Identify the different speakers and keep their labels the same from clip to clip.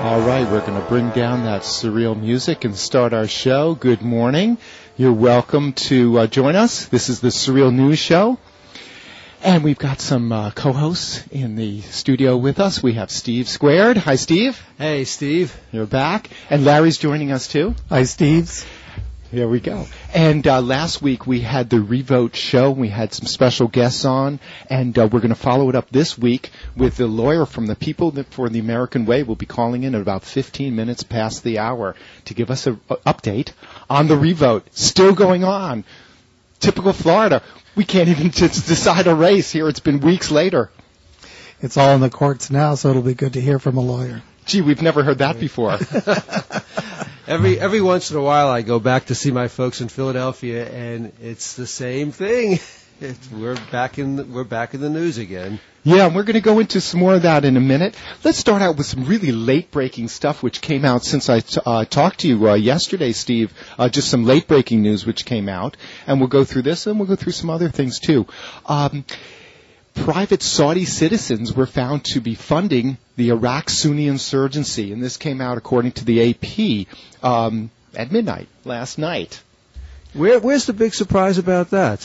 Speaker 1: All right, we're going to bring down that surreal music and start our show. Good morning. You're welcome to join us. This is the Surreal News Show. And we've got some co-hosts in the studio with us. We have Steve Squared. Hi, Steve.
Speaker 2: Hey, Steve.
Speaker 1: You're back. And Larry's joining us, too.
Speaker 3: Hi, Steve.
Speaker 1: Here we go. And last week we had the Revote show. We had some special guests on, and we're going to follow it up this week with the lawyer from the People for the American Way. We'll be calling in at about 15 minutes past the hour to give us an update on the Revote. Still going on. Typical Florida. We can't even just decide a race here. It's been weeks later.
Speaker 3: It's all in the courts now, so it'll be good to hear from a lawyer.
Speaker 1: Gee, we've never heard that before.
Speaker 2: Every once in a while, I go back to see my folks in Philadelphia, and it's the same thing. We're back in the news again.
Speaker 1: Yeah, and we're going to go into some more of that in a minute. Let's start out with some really late-breaking stuff which came out since I talked to you yesterday, Steve. Just some late-breaking news which came out, and we'll go through this, and we'll go through some other things too. Private Saudi citizens were found to be funding the Iraq Sunni insurgency, and this came out according to the AP at midnight last night.
Speaker 2: Where's the big surprise about that?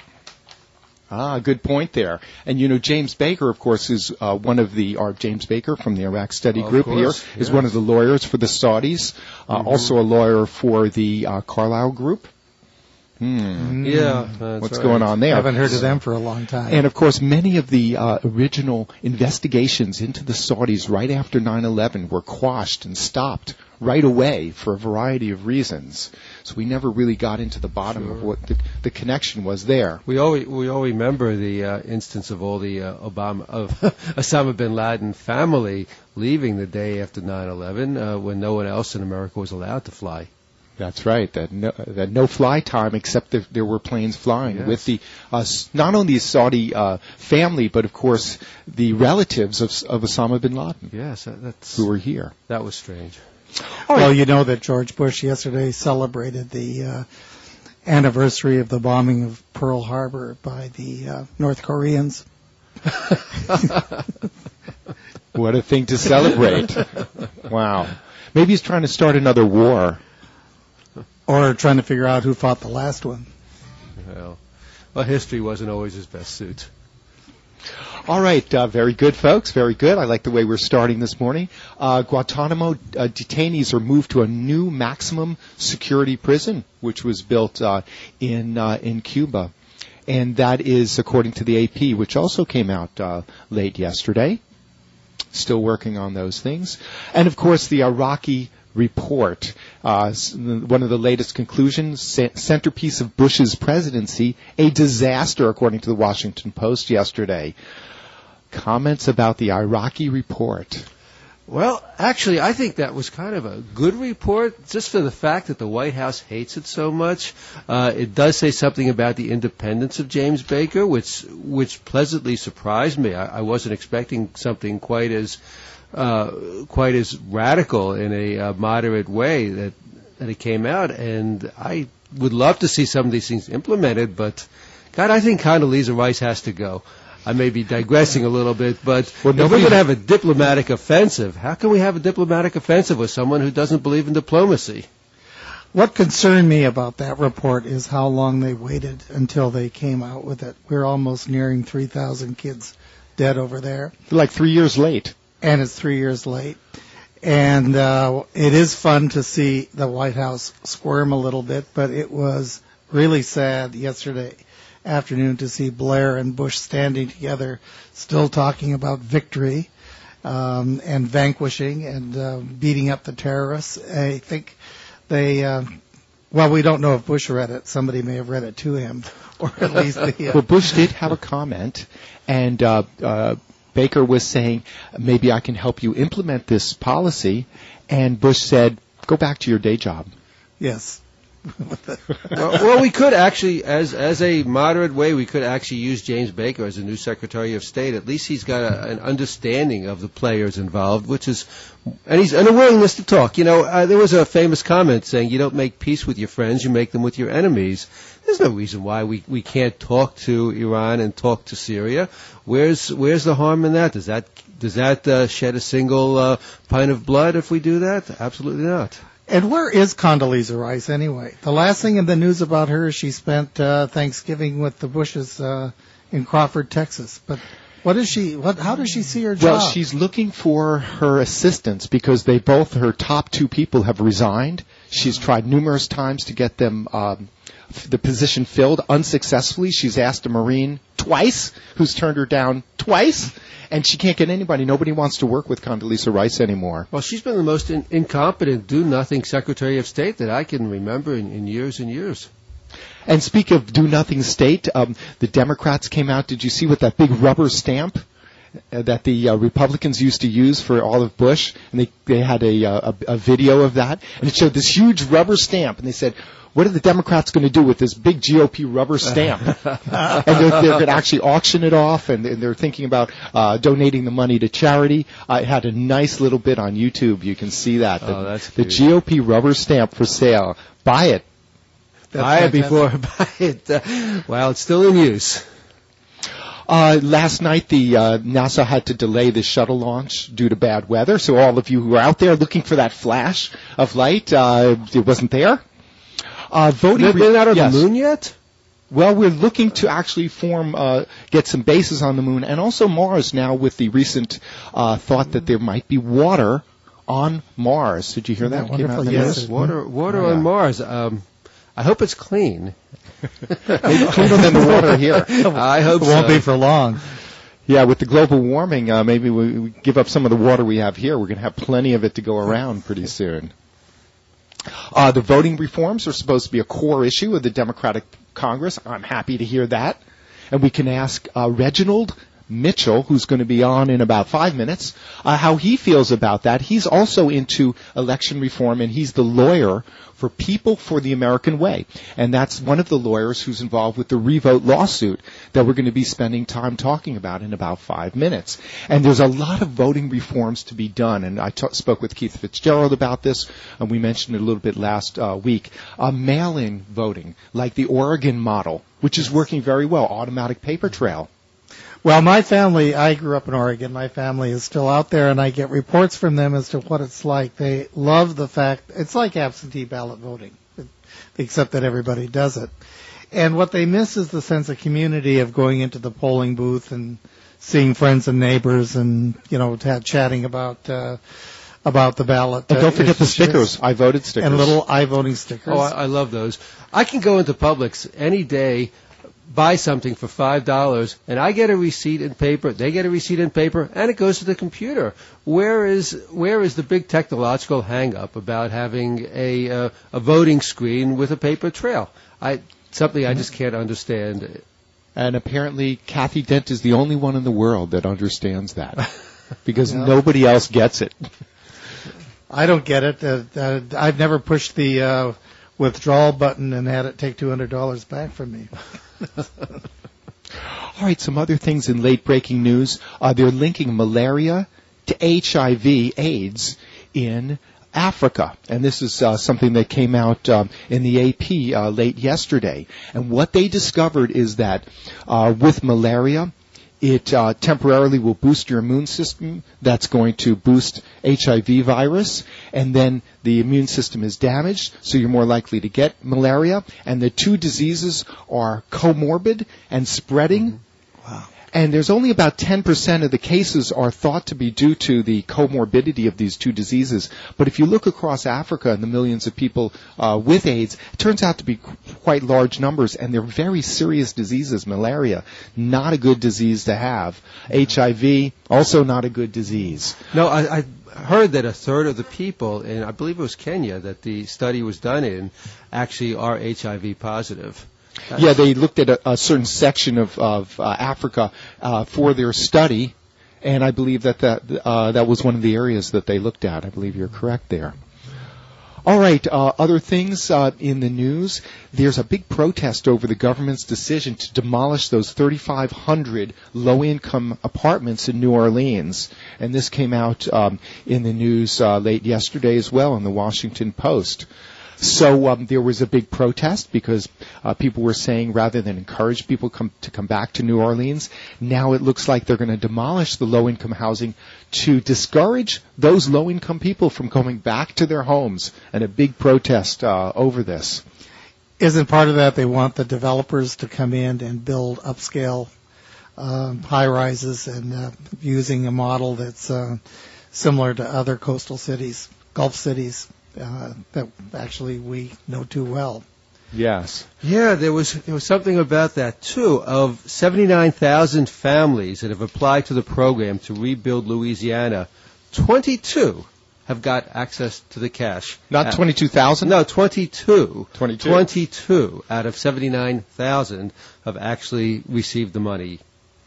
Speaker 1: Good point there. And, James Baker, of course, is one of James Baker from the Iraq Study Group here, is one of the lawyers for the Saudis, also a lawyer for the Carlyle Group.
Speaker 2: Yeah,
Speaker 1: what's going on there?
Speaker 3: I haven't heard of them for a long time.
Speaker 1: And, of course, many of the original investigations into the Saudis right after 9/11 were quashed and stopped right away for a variety of reasons. So we never really got into the bottom of what the connection was there.
Speaker 2: We all remember the instance of all the Osama bin Laden family leaving the day after 9/11 when no one else in America was allowed to fly.
Speaker 1: That's right. That no fly time, except that there were planes flying with the not only the Saudi family, but of course the relatives of Osama bin Laden.
Speaker 2: Yes,
Speaker 1: who were here.
Speaker 2: That was strange.
Speaker 3: Well, you know that George Bush yesterday celebrated the anniversary of the bombing of Pearl Harbor by the North Koreans.
Speaker 1: What a thing to celebrate! Wow. Maybe he's trying to start another war.
Speaker 3: Or trying to figure out who fought the last one.
Speaker 2: Well, history wasn't always his best suit.
Speaker 1: All right, very good, folks, very good. I like the way we're starting this morning. Guantanamo detainees are moved to a new maximum security prison, which was built in Cuba. And that is according to the AP, which also came out late yesterday. Still working on those things. And, of course, the Iraqi report, one of the latest conclusions, centerpiece of Bush's presidency, a disaster, according to the Washington Post yesterday. Comments about the Iraqi report?
Speaker 2: Well, actually, I think that was kind of a good report, just for the fact that the White House hates it so much. It does say something about the independence of James Baker, which pleasantly surprised me. I wasn't expecting something quite as radical in a moderate way that it came out, and I would love to see some of these things implemented, but God, I think Condoleezza Rice has to go. I may be digressing a little bit, but if we're going to have a diplomatic offensive, how can we have a diplomatic offensive with someone who doesn't believe in diplomacy?
Speaker 3: What concerned me about that report is how long they waited until they came out with it. We're almost nearing 3,000 kids dead over there.
Speaker 1: Like 3 years late.
Speaker 3: And it's 3 years late. And it is fun to see the White House squirm a little bit, but it was really sad yesterday afternoon to see Blair and Bush standing together, still talking about victory and vanquishing and beating up the terrorists. I think they, we don't know if Bush read it. Somebody may have read it to him, or at least the...
Speaker 1: Well, Bush did have a comment, and Baker was saying, maybe I can help you implement this policy, and Bush said, go back to your day job.
Speaker 3: Yes.
Speaker 2: Well, we could actually, as a moderate way, we could actually use James Baker as a new Secretary of State. At least he's got an understanding of the players involved, and a willingness to talk. There was a famous comment saying, "You don't make peace with your friends; you make them with your enemies." There's no reason why we can't talk to Iran and talk to Syria. Where's the harm in that? Does that shed a single pint of blood if we do that? Absolutely not.
Speaker 3: And where is Condoleezza Rice anyway? The last thing in the news about her is she spent Thanksgiving with the Bushes in Crawford, Texas. But how does she see her job?
Speaker 1: Well, she's looking for her assistants because her top two people have resigned. She's tried numerous times to get them the position filled unsuccessfully. She's asked a Marine twice, who's turned her down twice, and she can't get anybody. Nobody wants to work with Condoleezza Rice anymore.
Speaker 2: Well, she's been the most incompetent, do-nothing Secretary of State that I can remember in years and years.
Speaker 1: And speak of do-nothing state, the Democrats came out. Did you see what that big rubber stamp that the Republicans used to use for Olive Bush? And they had a video of that, and it showed this huge rubber stamp, and they said, what are the Democrats going to do with this big GOP rubber stamp? And they're going to actually auction it off, and they're thinking about donating the money to charity. It had a nice little bit on YouTube. You can see that.
Speaker 2: That's
Speaker 1: the GOP rubber stamp for sale. Buy it.
Speaker 2: Buy it before buy it. While it's still in use.
Speaker 1: Last night, the NASA had to delay the shuttle launch due to bad weather. So all of you who are out there looking for that flash of light, it wasn't there.
Speaker 2: Voting. They're not on the moon yet?
Speaker 1: Well, we're looking to actually get some bases on the moon and also Mars now with the recent thought that there might be water on Mars. Did you hear that?
Speaker 3: Yes.
Speaker 2: Water on Mars. I hope it's clean.
Speaker 1: Maybe cleaner than the water here.
Speaker 2: I hope
Speaker 3: it won't be for long.
Speaker 1: Yeah, with the global warming, maybe we give up some of the water we have here. We're going to have plenty of it to go around pretty soon. The voting reforms are supposed to be a core issue of the Democratic Congress. I'm happy to hear that. And we can ask Reginald Mitchell, who's going to be on in about 5 minutes, how he feels about that. He's also into election reform, and he's the lawyer for People for the American Way. And that's one of the lawyers who's involved with the Revote lawsuit that we're going to be spending time talking about in about 5 minutes. And there's a lot of voting reforms to be done. And I spoke with Keith Fitzgerald about this, and we mentioned it a little bit last week. Mail-in voting, like the Oregon model, which is working very well, automatic paper trail.
Speaker 3: Well, my family, I grew up in Oregon. My family is still out there, and I get reports from them as to what it's like. They love the fact it's like absentee ballot voting, except that everybody does it. And what they miss is the sense of community of going into the polling booth and seeing friends and neighbors and, chatting about the ballot.
Speaker 1: And don't forget the stickers, I voted stickers.
Speaker 3: And little I voting stickers.
Speaker 2: Oh, I love those. I can go into Publix any day, buy something for $5, and I get a receipt in paper, they get a receipt in paper, and it goes to the computer. Where is the big technological hang-up about having a voting screen with a paper trail? Something I just can't understand.
Speaker 1: And apparently Kathy Dent is the only one in the world that understands that, because nobody else gets it.
Speaker 3: I don't get it. I've never pushed the withdrawal button and had it take $200 back from me.
Speaker 1: All right, some other things in late-breaking news. They're linking malaria to HIV/AIDS in Africa. And this is something that came out in the AP late yesterday. And what they discovered is that with malaria, it temporarily will boost your immune system. That's going to boost HIV virus. And then the immune system is damaged, so you're more likely to get malaria. And the two diseases are comorbid and spreading.
Speaker 3: Wow.
Speaker 1: And there's only about 10% of the cases are thought to be due to the comorbidity of these two diseases. But if you look across Africa and the millions of people with AIDS, it turns out to be quite large numbers, and they're very serious diseases. Malaria, not a good disease to have. HIV, also not a good disease.
Speaker 2: No, I heard that a third of the people, and I believe it was Kenya that the study was done in, actually are HIV positive.
Speaker 1: Yeah, they looked at a certain section of Africa for their study, and I believe that was one of the areas that they looked at. I believe you're correct there. All right, other things in the news. There's a big protest over the government's decision to demolish those 3,500 low-income apartments in New Orleans. And this came out in the news late yesterday as well in the Washington Post. So there was a big protest because people were saying rather than encourage people to come back to New Orleans, now it looks like they're going to demolish the low-income housing to discourage those low-income people from going back to their homes, and a big protest over this.
Speaker 3: Isn't part of that they want the developers to come in and build upscale high-rises and using a model that's similar to other coastal cities, Gulf cities, that actually we know too well.
Speaker 1: Yes.
Speaker 2: Yeah, there was something about that too. Of 79,000 families that have applied to the program to rebuild Louisiana, 22 have got access to the cash.
Speaker 1: Not 22,000?
Speaker 2: No, 22.
Speaker 1: 22.
Speaker 2: 22 out of 79,000 have actually received the money.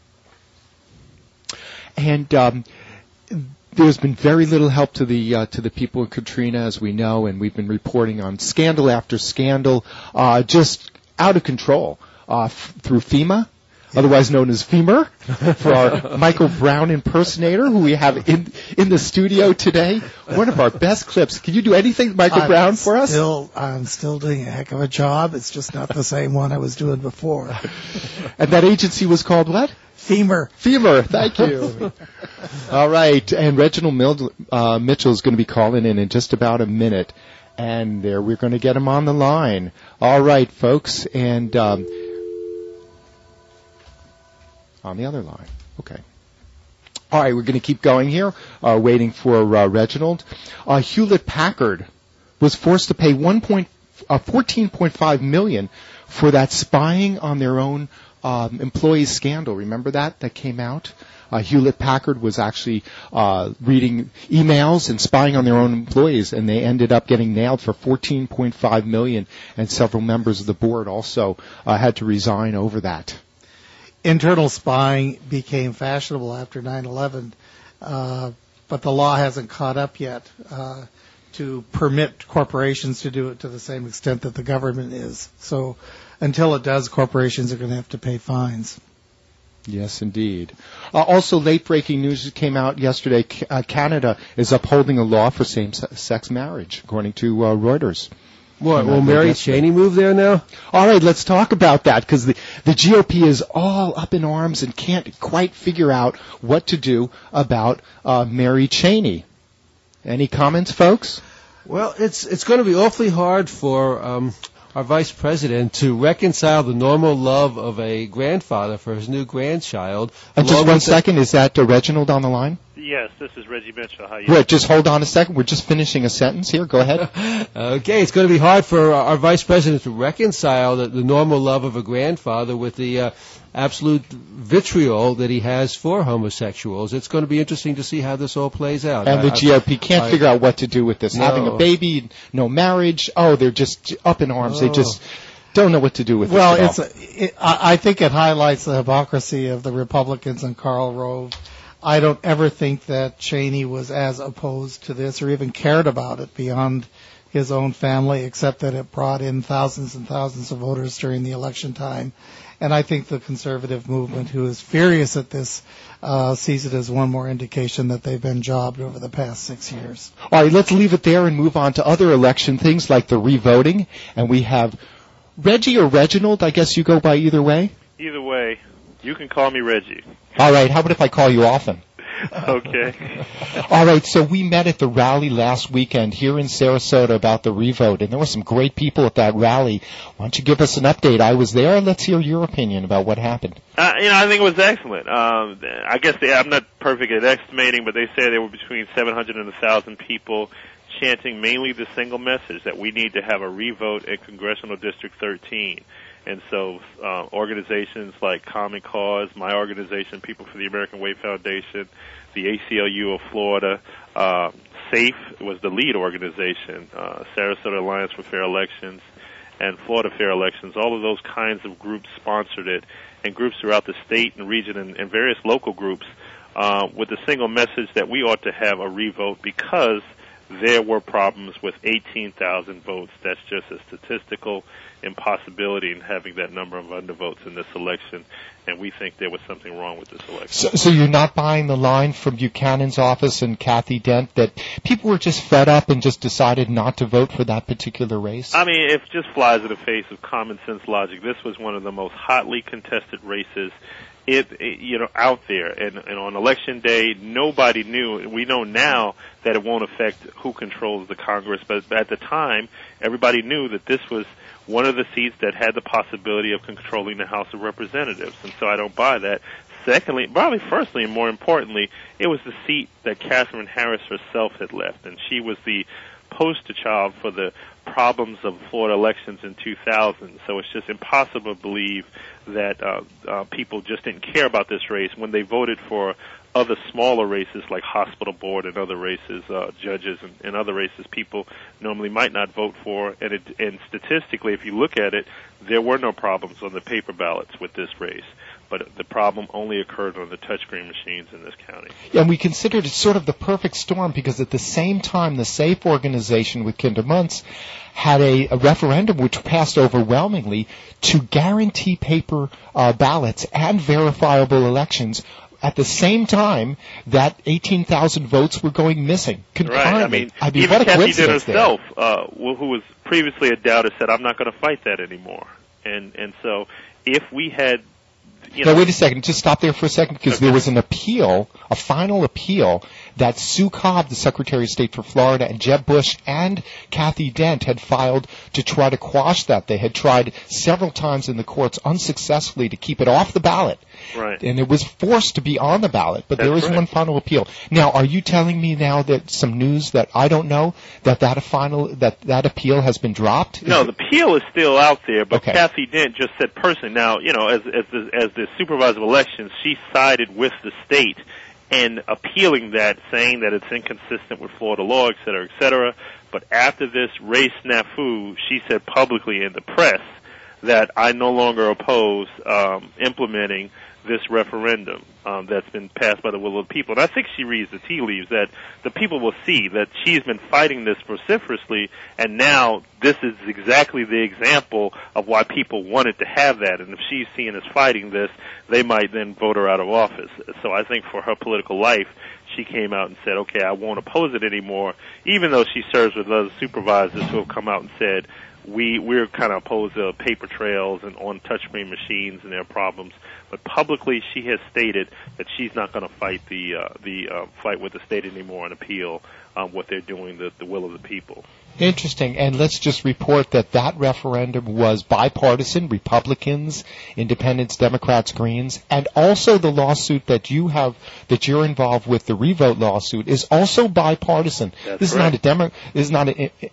Speaker 1: And there's been very little help to the people in Katrina, as we know, and we've been reporting on scandal after scandal, just out of control through FEMA, otherwise known as FEMA, for our Michael Brown impersonator, who we have in the studio today. One of our best clips. Can you do anything, Michael Brown, for us?
Speaker 3: I'm still doing a heck of a job. It's just not the same one I was doing before.
Speaker 1: And that agency was called what?
Speaker 3: FEMA.
Speaker 1: FEMA, thank you. All right, and Reginald Mitchell is going to be calling in just about a minute, and there we're going to get him on the line. All right, folks, and on the other line. Okay. All right, we're going to keep going here, waiting for Reginald. Hewlett-Packard was forced to pay $14.5 million for that spying on their own employees scandal. Remember that came out? Hewlett-Packard was actually reading emails and spying on their own employees, and they ended up getting nailed for $14.5 million, and several members of the board also had to resign over that.
Speaker 3: Internal spying became fashionable after 9/11, but the law hasn't caught up yet to permit corporations to do it to the same extent that the government is. So until it does, corporations are going to have to pay fines.
Speaker 1: Yes, indeed. Also, late-breaking news came out yesterday. Canada is upholding a law for same-sex marriage, according to Reuters.
Speaker 2: What, will Mary Cheney move there now?
Speaker 1: All right, let's talk about that, because the GOP is all up in arms and can't quite figure out what to do about Mary Cheney. Any comments, folks?
Speaker 2: Well, it's going to be awfully hard for our vice president to reconcile the normal love of a grandfather for his new grandchild.
Speaker 1: Just 1 second, is that Reginald on the line?
Speaker 4: Yes, this is Reggie Mitchell. How are you?
Speaker 1: Right, just hold on a second. We're just finishing a sentence here. Go ahead.
Speaker 2: Okay, it's going to be hard for our vice president to reconcile the normal love of a grandfather with the absolute vitriol that he has for homosexuals. It's going to be interesting to see how this all plays out.
Speaker 1: And the GOP can't figure out what to do with this. No. Having a baby, no marriage. Oh, they're just up in arms. They just don't know what to do with this.
Speaker 3: Well, I think it highlights the hypocrisy of the Republicans and Karl Rove. I don't ever think that Cheney was as opposed to this or even cared about it beyond his own family, except that it brought in thousands and thousands of voters during the election time. And I think the conservative movement, who is furious at this, sees it as one more indication that they've been jobbed over the past 6 years.
Speaker 1: All right, let's leave it there and move on to other election things like the revoting. And we have Reggie or Reginald. I guess you go by either way?
Speaker 4: Either way. You can call me Reggie.
Speaker 1: All right, how about if I call you often?
Speaker 4: Okay.
Speaker 1: All right, so we met at the rally last weekend here in Sarasota about the revote, and there were some great people at that rally. Why don't you give us an update? I was there. Let's hear your opinion about what happened.
Speaker 4: I think it was excellent. I guess I'm not perfect at estimating, but they say there were between 700 and 1,000 people chanting mainly the single message that we need to have a revote in Congressional District 13. And so organizations like Common Cause, my organization, People for the American Way Foundation, the ACLU of Florida, SAFE was the lead organization, Sarasota Alliance for Fair Elections, and Florida Fair Elections. All of those kinds of groups sponsored it, and groups throughout the state and region and various local groups with the single message that we ought to have a revote because there were problems with 18,000 votes. That's just a statistical impossibility in having that number of undervotes in this election, and we think there was something wrong with this election.
Speaker 1: So you're not buying the line from Buchanan's office and Kathy Dent that people were just fed up and just decided not to vote for that particular race?
Speaker 4: I mean, it just flies in the face of common sense logic. This was one of the most hotly contested races out there, and on election day, nobody knew. We know now that it won't affect who controls the Congress, but at the time, everybody knew that this was one of the seats that had the possibility of controlling the House of Representatives, and so I don't buy that. Secondly, probably firstly and more importantly, it was the seat that Katherine Harris herself had left, and she was the poster child for the problems of Florida elections in 2000. So it's just impossible to believe that people just didn't care about this race when they voted for other smaller races like hospital board and other races, judges and other races people normally might not vote for. And statistically, if you look at it, there were no problems on the paper ballots with this race. But the problem only occurred on the touchscreen machines in this county.
Speaker 1: And we considered it sort of the perfect storm because at the same time, the SAFE organization with Kinder Muntz had a referendum which passed overwhelmingly to guarantee paper ballots and verifiable elections at the same time that 18,000 votes were going missing concurrently.
Speaker 4: Right. I mean
Speaker 1: what
Speaker 4: even
Speaker 1: a
Speaker 4: Kathy did
Speaker 1: coincidence
Speaker 4: herself, who was previously a doubter, said, "I'm not going to fight that anymore." And so if we had
Speaker 1: Now, wait a second. Just stop there for a second because there was an appeal, a final appeal, that Sue Cobb, the Secretary of State for Florida, and Jeb Bush and Kathy Dent had filed to try to quash that. They had tried several times in the courts unsuccessfully to keep it off the ballot.
Speaker 4: Right.
Speaker 1: And it was forced to be on the ballot, but there is one final appeal. Now, are you telling me now that some news that I don't know, that appeal has been dropped?
Speaker 4: No, the appeal is still out there, but Kathy Dent just said personally. Now, as the supervisor of elections, she sided with the state in appealing that, saying that it's inconsistent with Florida law, et cetera, et cetera. But after this race snafu, she said publicly in the press that I no longer oppose implementing this referendum that's been passed by the will of the people. And I think she reads the tea leaves, that the people will see that she's been fighting this vociferously, and now this is exactly the example of why people wanted to have that. And if she's seen as fighting this, they might then vote her out of office. So I think for her political life, she came out and said, okay, I won't oppose it anymore, even though she serves with other supervisors who have come out and said, we're kind of opposed to paper trails and on touchscreen machines and their problems. But publicly, she has stated that she's not going to fight the fight with the state anymore and appeal what they're doing, the will of the people.
Speaker 1: Interesting. And let's just report that referendum was bipartisan, Republicans, Independents, Democrats, Greens, and also the lawsuit that you're involved with, the Revote lawsuit, is also bipartisan.
Speaker 4: This is
Speaker 1: not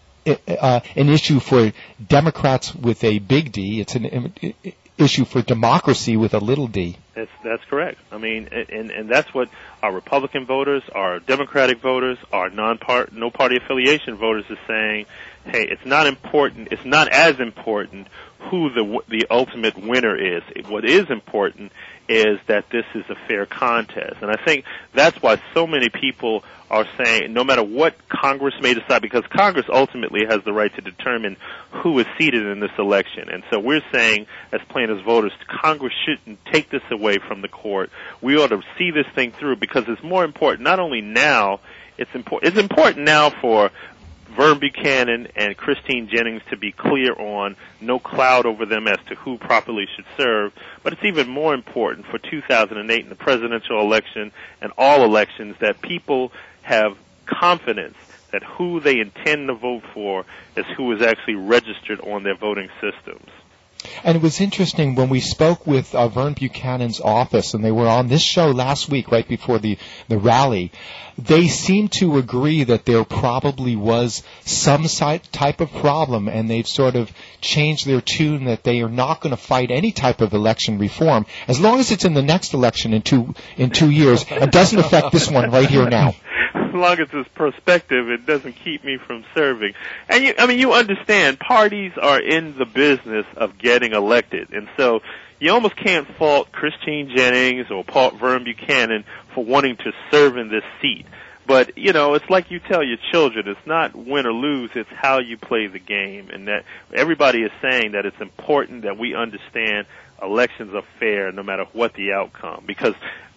Speaker 1: an issue for Democrats with a big D. It's an issue for democracy with a little d.
Speaker 4: That's correct. I mean, and that's what our Republican voters, our Democratic voters, our no party affiliation voters are saying. Hey, it's not important. It's not as important who the ultimate winner is. What is important is that this is a fair contest. And I think that's why so many people are saying, no matter what Congress may decide, because Congress ultimately has the right to determine who is seated in this election. And so we're saying, as plaintiffs voters, Congress shouldn't take this away from the court. We ought to see this thing through, because it's more important, not only now, it's important now for Vern Buchanan and Christine Jennings to be clear on, no cloud over them as to who properly should serve, but it's even more important for 2008 and the presidential election and all elections that people have confidence that who they intend to vote for is who is actually registered on their voting systems.
Speaker 1: And it was interesting when we spoke with Vern Buchanan's office, and they were on this show last week right before the rally. They seemed to agree that there probably was some type of problem, and they've sort of changed their tune that they are not going to fight any type of election reform as long as it's in the next election in 2 years and doesn't affect this one right here now.
Speaker 4: As long as it's prospective, it doesn't keep me from serving. And you understand, parties are in the business of getting elected, and so you almost can't fault Christine Jennings or Vern Buchanan for wanting to serve in this seat. But, it's like you tell your children, it's not win or lose, it's how you play the game. And that everybody is saying that it's important that we understand elections are fair no matter what the outcome. Because,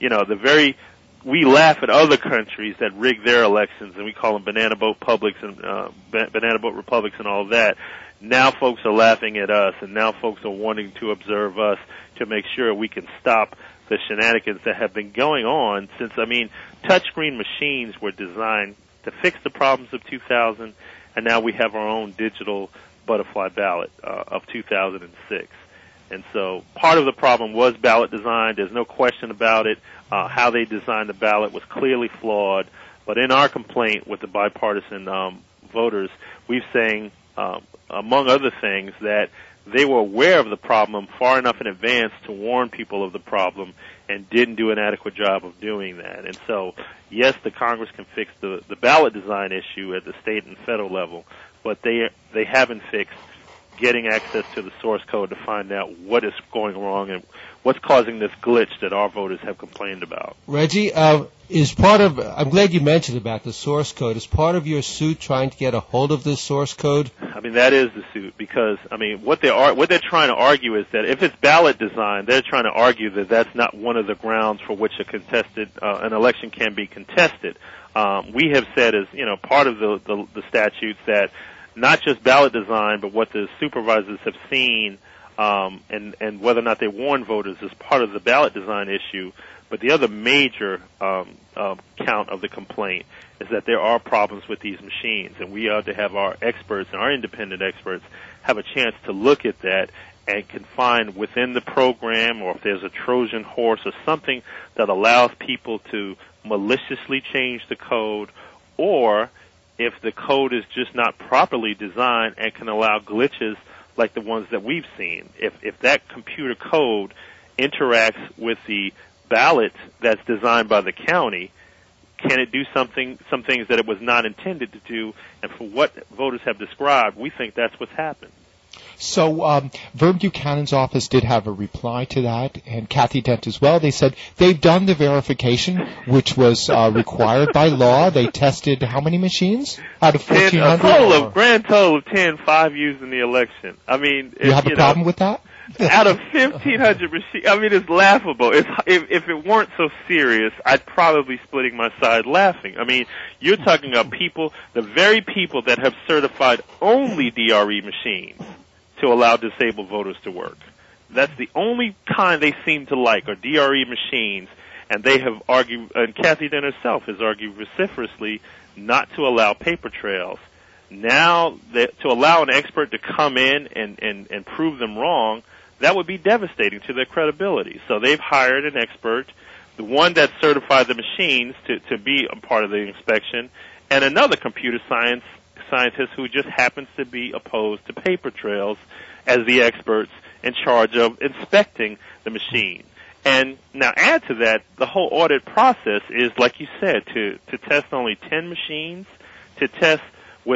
Speaker 4: we laugh at other countries that rig their elections, and we call them banana boat republics and all of that. Now folks are laughing at us, and now folks are wanting to observe us to make sure we can stop the shenanigans that have been going on since, touchscreen machines were designed to fix the problems of 2000, and now we have our own digital butterfly ballot of 2006. And so part of the problem was ballot design. There's no question about it. How they designed the ballot was clearly flawed. But in our complaint with the bipartisan voters, we've saying, among other things, that they were aware of the problem far enough in advance to warn people of the problem and didn't do an adequate job of doing that. And so, yes, the Congress can fix the ballot design issue at the state and federal level, but they haven't fixed getting access to the source code to find out what is going wrong and what's causing this glitch that our voters have complained about.
Speaker 2: Reggie, I'm glad you mentioned about the source code. Is part of your suit trying to get a hold of this source code?
Speaker 4: That is the suit because, what they're trying to argue is that if it's ballot design, they're trying to argue that that's not one of the grounds for which an election can be contested. We have said as, part of the statutes that not just ballot design, but what the supervisors have seen, and whether or not they warn voters is part of the ballot design issue. But the other major count of the complaint is that there are problems with these machines, and we ought to have our experts and our independent experts have a chance to look at that and can find within the program, or if there's a Trojan horse or something that allows people to maliciously change the code, or if the code is just not properly designed and can allow glitches like the ones that we've seen. If that computer code interacts with the ballot that's designed by the county, can it do some things that it was not intended to do? And for what voters have described, we think that's what's happened.
Speaker 1: So Vern Buchanan's office did have a reply to that, and Kathy Dent as well. They said they've done the verification, which was required by law. They tested how many machines out of 1,400?
Speaker 4: A grand total of 10, 5 used in the election.
Speaker 1: You have a problem with that?
Speaker 4: Out of 1,500 machines, it's laughable. If it weren't so serious, I'd probably be splitting my side laughing. You're talking about people, the very people that have certified only DRE machines to allow disabled voters to work. That's the only kind they seem to like, are DRE machines, and they have argued, and Kathy Dent herself has argued vociferously not to allow paper trails. Now, to allow an expert to come in and prove them wrong, that would be devastating to their credibility. So they've hired an expert, the one that certified the machines to be a part of the inspection, and another computer scientist who just happens to be opposed to paper trails as the experts in charge of inspecting the machine. And now add to that, the whole audit process is, like you said, to test only 10 machines, to test with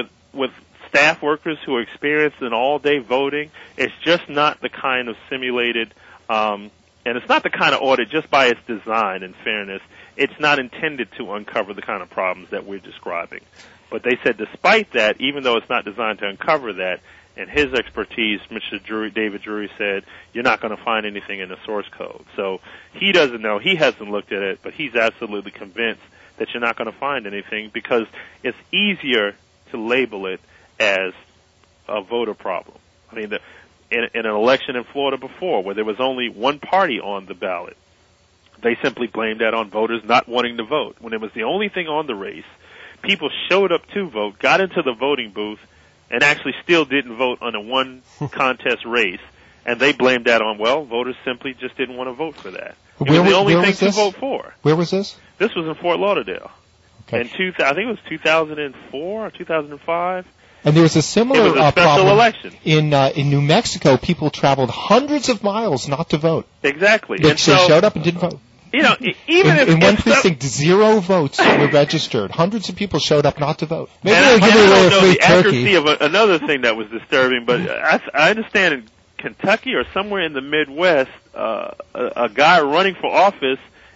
Speaker 4: staff workers who are experienced in all-day voting. It's just not the kind of simulated, and it's not the kind of audit just by its design and fairness. It's not intended to uncover the kind of problems that we're describing. But they said despite that, even though it's not designed to uncover that, and his expertise, Mr. David Drury said, you're not going to find anything in the source code. So he doesn't know. He hasn't looked at it, but he's absolutely convinced that you're not going to find anything because it's easier to label it as a voter problem. In an election in Florida before, where there was only one party on the ballot, they simply blamed that on voters not wanting to vote. When it was the only thing on the race, people showed up to vote, got into the voting booth, and actually still didn't vote on a one-contest race, and they blamed that on, voters simply just didn't want to vote for that. It was the only thing to vote for.
Speaker 1: Where was this?
Speaker 4: This was in Fort Lauderdale. Okay. I think it was 2004 or 2005.
Speaker 1: And there was a similar problem
Speaker 4: election.
Speaker 1: In New Mexico. People traveled hundreds of miles not to vote.
Speaker 4: Exactly.
Speaker 1: They showed up and didn't vote. In one precinct, 0 votes were registered. Hundreds of people showed up not to vote.
Speaker 4: Maybe I don't know the accuracy of another thing that was disturbing, but I understand in Kentucky or somewhere in the Midwest, a guy running for office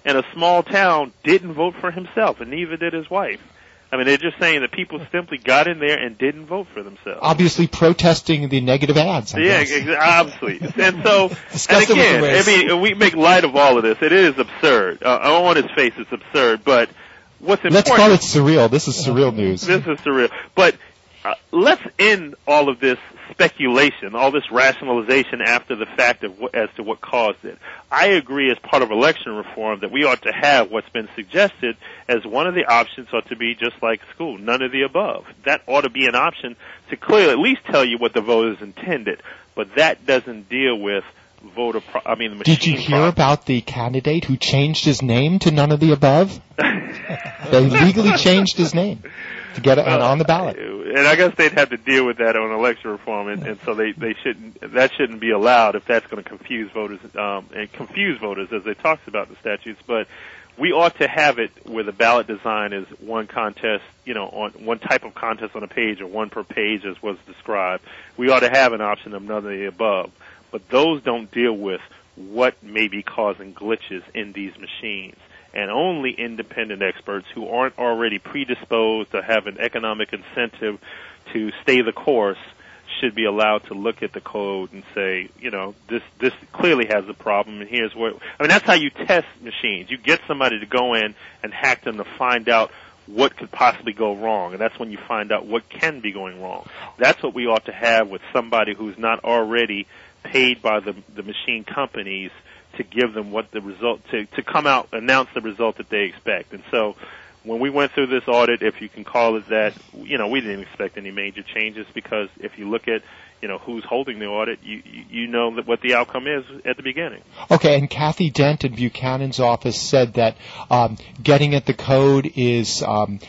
Speaker 4: in a small town didn't vote for himself, and neither did his wife. I mean, they're just saying that people simply got in there and didn't vote for themselves.
Speaker 1: Obviously protesting the negative ads.
Speaker 4: Obviously. And so, and again, I mean, we make light of all of this. It is absurd. On its face, it's absurd, but what's important...
Speaker 1: Let's call it surreal. This is surreal news.
Speaker 4: This is surreal. But let's end all of this speculation, all this rationalization after the fact as to what caused it. I agree, as part of election reform, that we ought to have what's been suggested as one of the options ought to be just like school, none of the above. That ought to be an option to clearly at least tell you what the voters intended. But that doesn't deal with the machine.
Speaker 1: Did you hear about the candidate who changed his name to none of the above? They legally changed his name to get it on the ballot.
Speaker 4: And I guess they'd have to deal with that on election reform, and so that shouldn't be allowed if that's going to confuse voters as it talks about the statutes. But we ought to have it where the ballot design is one contest, on one type of contest on a page, or one per page as was described. We ought to have an option of none of the above. But those don't deal with what may be causing glitches in these machines. And only independent experts who aren't already predisposed to have an economic incentive to stay the course should be allowed to look at the code and say, this clearly has a problem, and here's what... I mean, that's how you test machines. You get somebody to go in and hack them to find out what could possibly go wrong, and that's when you find out what can be going wrong. That's what we ought to have with somebody who's not already paid by the machine companies to give them what the result, to come out, announce the result that they expect. And so when we went through this audit, if you can call it that, we didn't expect any major changes, because if you look at, who's holding the audit, you know that what the outcome is at the beginning.
Speaker 1: Okay, and Kathy Dent in Buchanan's office said that getting at the code is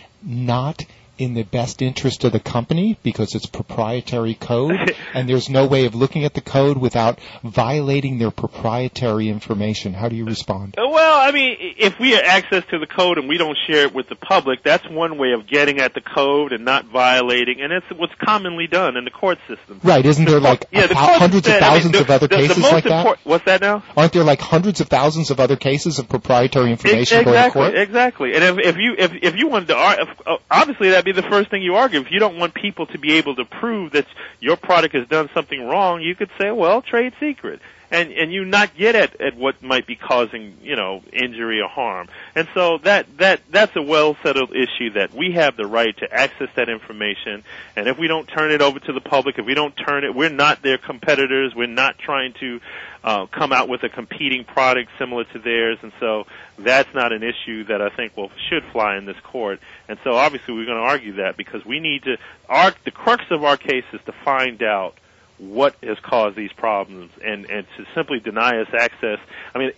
Speaker 1: not in the best interest of the company because it's proprietary code, and there's no way of looking at the code without violating their proprietary information. How do you respond?
Speaker 4: Well, I mean, if we have access to the code and we don't share it with the public, that's one way of getting at the code and not violating, and it's what's commonly done in the court system.
Speaker 1: Right, isn't there hundreds of thousands of other cases like that?
Speaker 4: What's that now?
Speaker 1: Aren't there like hundreds of thousands of other cases of proprietary information going to court?
Speaker 4: Exactly. And if you wanted to, obviously that'd be the first thing you argue. If you don't want people to be able to prove that your product has done something wrong, you could say, well, trade secret. And you not get at what might be causing, injury or harm. And so that's a well settled issue, that we have the right to access that information. And if we don't turn it over to the public, if we don't turn it, we're not their competitors. We're not trying to come out with a competing product similar to theirs. And so that's not an issue that I think should fly in this court. And so obviously we're going to argue that, because we need to, the crux of our case is to find out what has caused these problems, and to simply deny us access. I mean,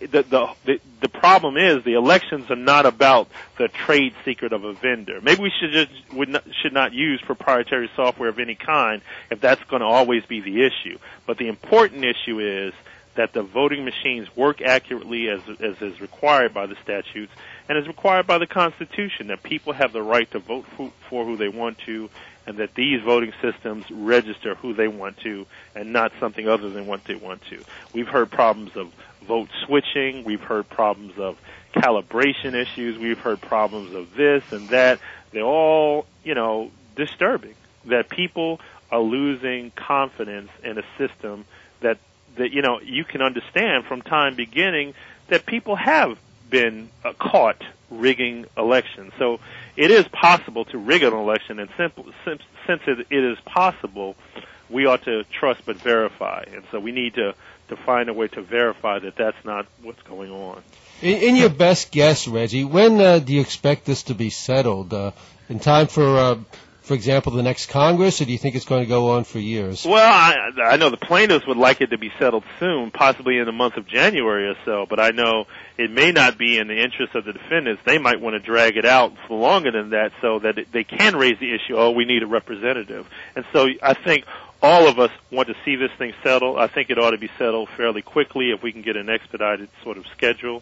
Speaker 4: the problem is the elections are not about the trade secret of a vendor. Maybe we should not use proprietary software of any kind if that's going to always be the issue. But the important issue is that the voting machines work accurately as is required by the statutes and as required by the Constitution, that people have the right to vote for who they want to, and that these voting systems register who they want to and not something other than what they want to. We've heard problems of vote switching. We've heard problems of calibration issues. We've heard problems of this and that. They're all, disturbing, that people are losing confidence in a system that you can understand from time beginning that people have been caught rigging elections. So it is possible to rig an election, and since it is possible, we ought to trust but verify. And so we need to find a way to verify that that's not what's going on.
Speaker 2: In your best guess, Reggie, when do you expect this to be settled? In time for example, the next Congress, or do you think it's going to go on for years?
Speaker 4: Well, I know the plaintiffs would like it to be settled soon, possibly in the month of January or so, but I know it may not be in the interest of the defendants. They might want to drag it out for longer than that so that they can raise the issue, we need a representative. And so I think all of us want to see this thing settled. I think it ought to be settled fairly quickly if we can get an expedited sort of schedule.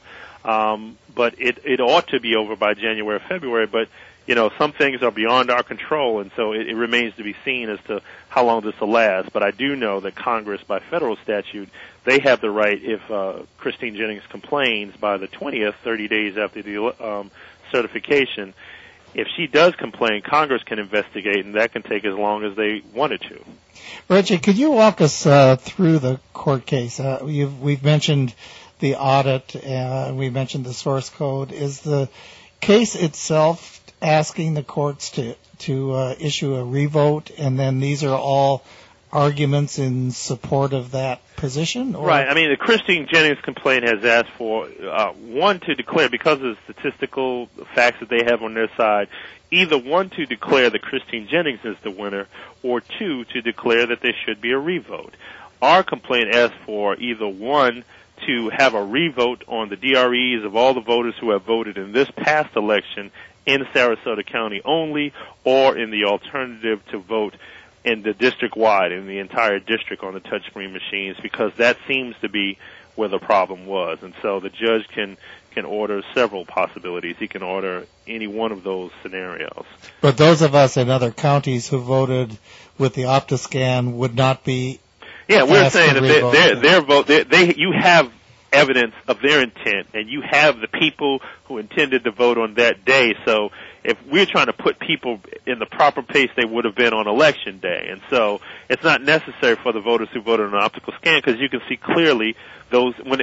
Speaker 4: But it ought to be over by January or February, but some things are beyond our control, and so it remains to be seen as to how long this will last. But I do know that Congress, by federal statute, they have the right, if Christine Jennings complains by the 20th, 30 days after the certification, if she does complain, Congress can investigate, and that can take as long as they wanted to.
Speaker 3: Reggie, could you walk us through the court case? We've mentioned the audit, we mentioned the source code. Is the case itself asking the courts to issue a revote, and then these are all arguments in support of that position? Or?
Speaker 4: Right. I mean, the Christine Jennings complaint has asked for, one, to declare, because of the statistical facts that they have on their side, either one, to declare that Christine Jennings is the winner, or two, to declare that there should be a revote. Our complaint asks for either one, to have a revote on the DREs of all the voters who have voted in this past election in Sarasota County only, or in the alternative to vote in the district-wide, in the entire district on the touchscreen machines, because that seems to be where the problem was. And so the judge can order several possibilities. He can order any one of those scenarios.
Speaker 3: But those of us in other counties who voted with the Optiscan would not be.
Speaker 4: Yeah, we're saying that their vote, you have evidence of their intent, and you have the people who intended to vote on that day. So if we're trying to put people in the proper place they would have been on election day, and so it's not necessary for the voters who voted on an optical scan, because you can see clearly those when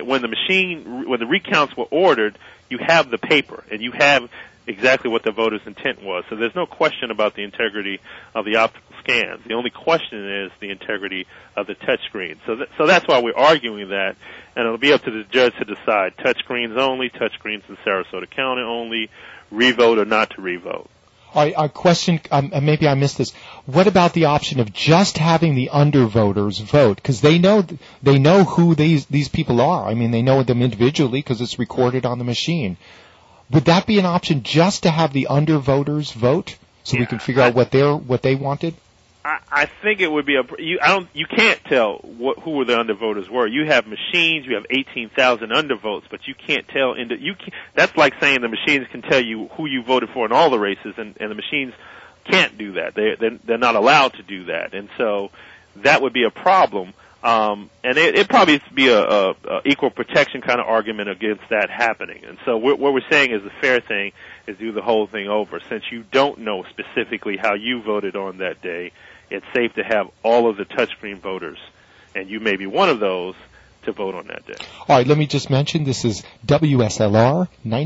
Speaker 4: the recounts were ordered, you have the paper and you have exactly what the voter's intent was. So there's no question about the integrity of the optical scans. The only question is the integrity of the touchscreen. So that's why we're arguing that, and it'll be up to the judge to decide touchscreens only, touchscreens in Sarasota County only, revote or not to revote.
Speaker 1: A question, maybe I missed this. What about the option of just having the undervoters vote? Because they know who these people are. I mean, they know them individually because it's recorded on the machine. Would that be an option, just to have the undervoters vote, so we can figure out what they wanted?
Speaker 4: I think it would be you can't tell who the undervoters were. You have machines, you have 18,000 undervotes, but you can't tell. That's like saying the machines can tell you who you voted for in all the races, and the machines can't do that. They're not allowed to do that, and so that would be a problem. And it'd probably be a equal protection kind of argument against that happening. And so what we're saying is the fair thing is do the whole thing over. Since you don't know specifically how you voted on that day, it's safe to have all of the touchscreen voters, and you may be one of those, to vote on that day.
Speaker 1: All right, let me just mention this is WSLR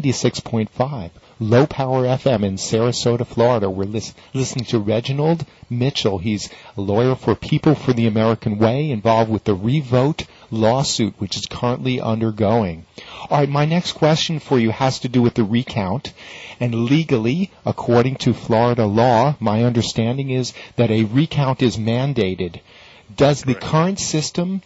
Speaker 1: 96.5, low power FM in Sarasota, Florida. We're listening to Reginald Mitchell. He's a lawyer for People for the American Way, involved with the Revote lawsuit, which is currently undergoing. All right, my next question for you has to do with the recount. And legally, according to Florida law, my understanding is that a recount is mandated. Does the current system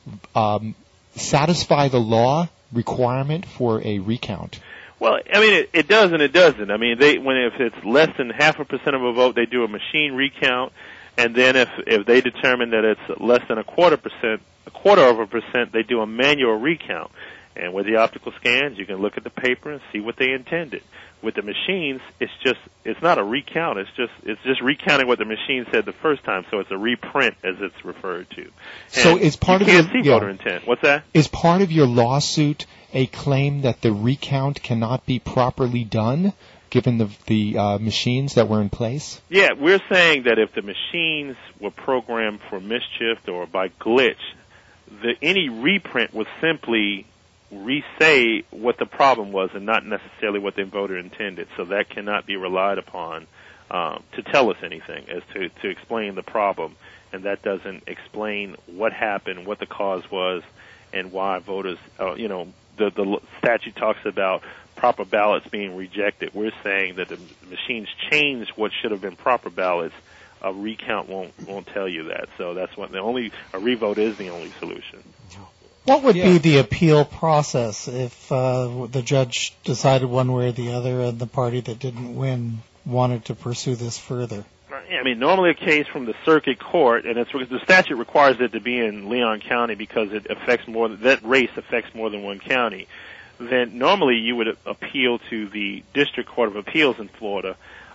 Speaker 1: satisfy the law requirement for a recount?
Speaker 4: Well, I mean, it does and it doesn't. I mean, if it's less than 0.5% of a vote, they do a machine recount, and then if they determine that it's less than 0.25%, they do a manual recount. And with the optical scans, you can look at the paper and see what they intended. With the machines, it's not a recount. It's just recounting what the machine said the first time. So it's a reprint, as it's referred to. And
Speaker 1: so is part
Speaker 4: of voter intent. What's that?
Speaker 1: Is part of your lawsuit a claim that the recount cannot be properly done, given the machines that were in place?
Speaker 4: Yeah, we're saying that if the machines were programmed for mischief or by glitch, any reprint would simply re-say what the problem was and not necessarily what the voter intended. So that cannot be relied upon to tell us anything as to explain the problem. And that doesn't explain what happened, what the cause was, and why voters, the statute talks about proper ballots being rejected. We're saying that the machines changed what should have been proper ballots. A recount won't tell you that. So that's a revote is the only solution.
Speaker 3: What would be the appeal process if the judge decided one way or the other and the party that didn't win wanted to pursue this further?
Speaker 4: I mean, normally a case from the circuit court, and the statute requires it to be in Leon County because that race affects more than one county. Then normally you would appeal to the District Court of Appeals in Florida.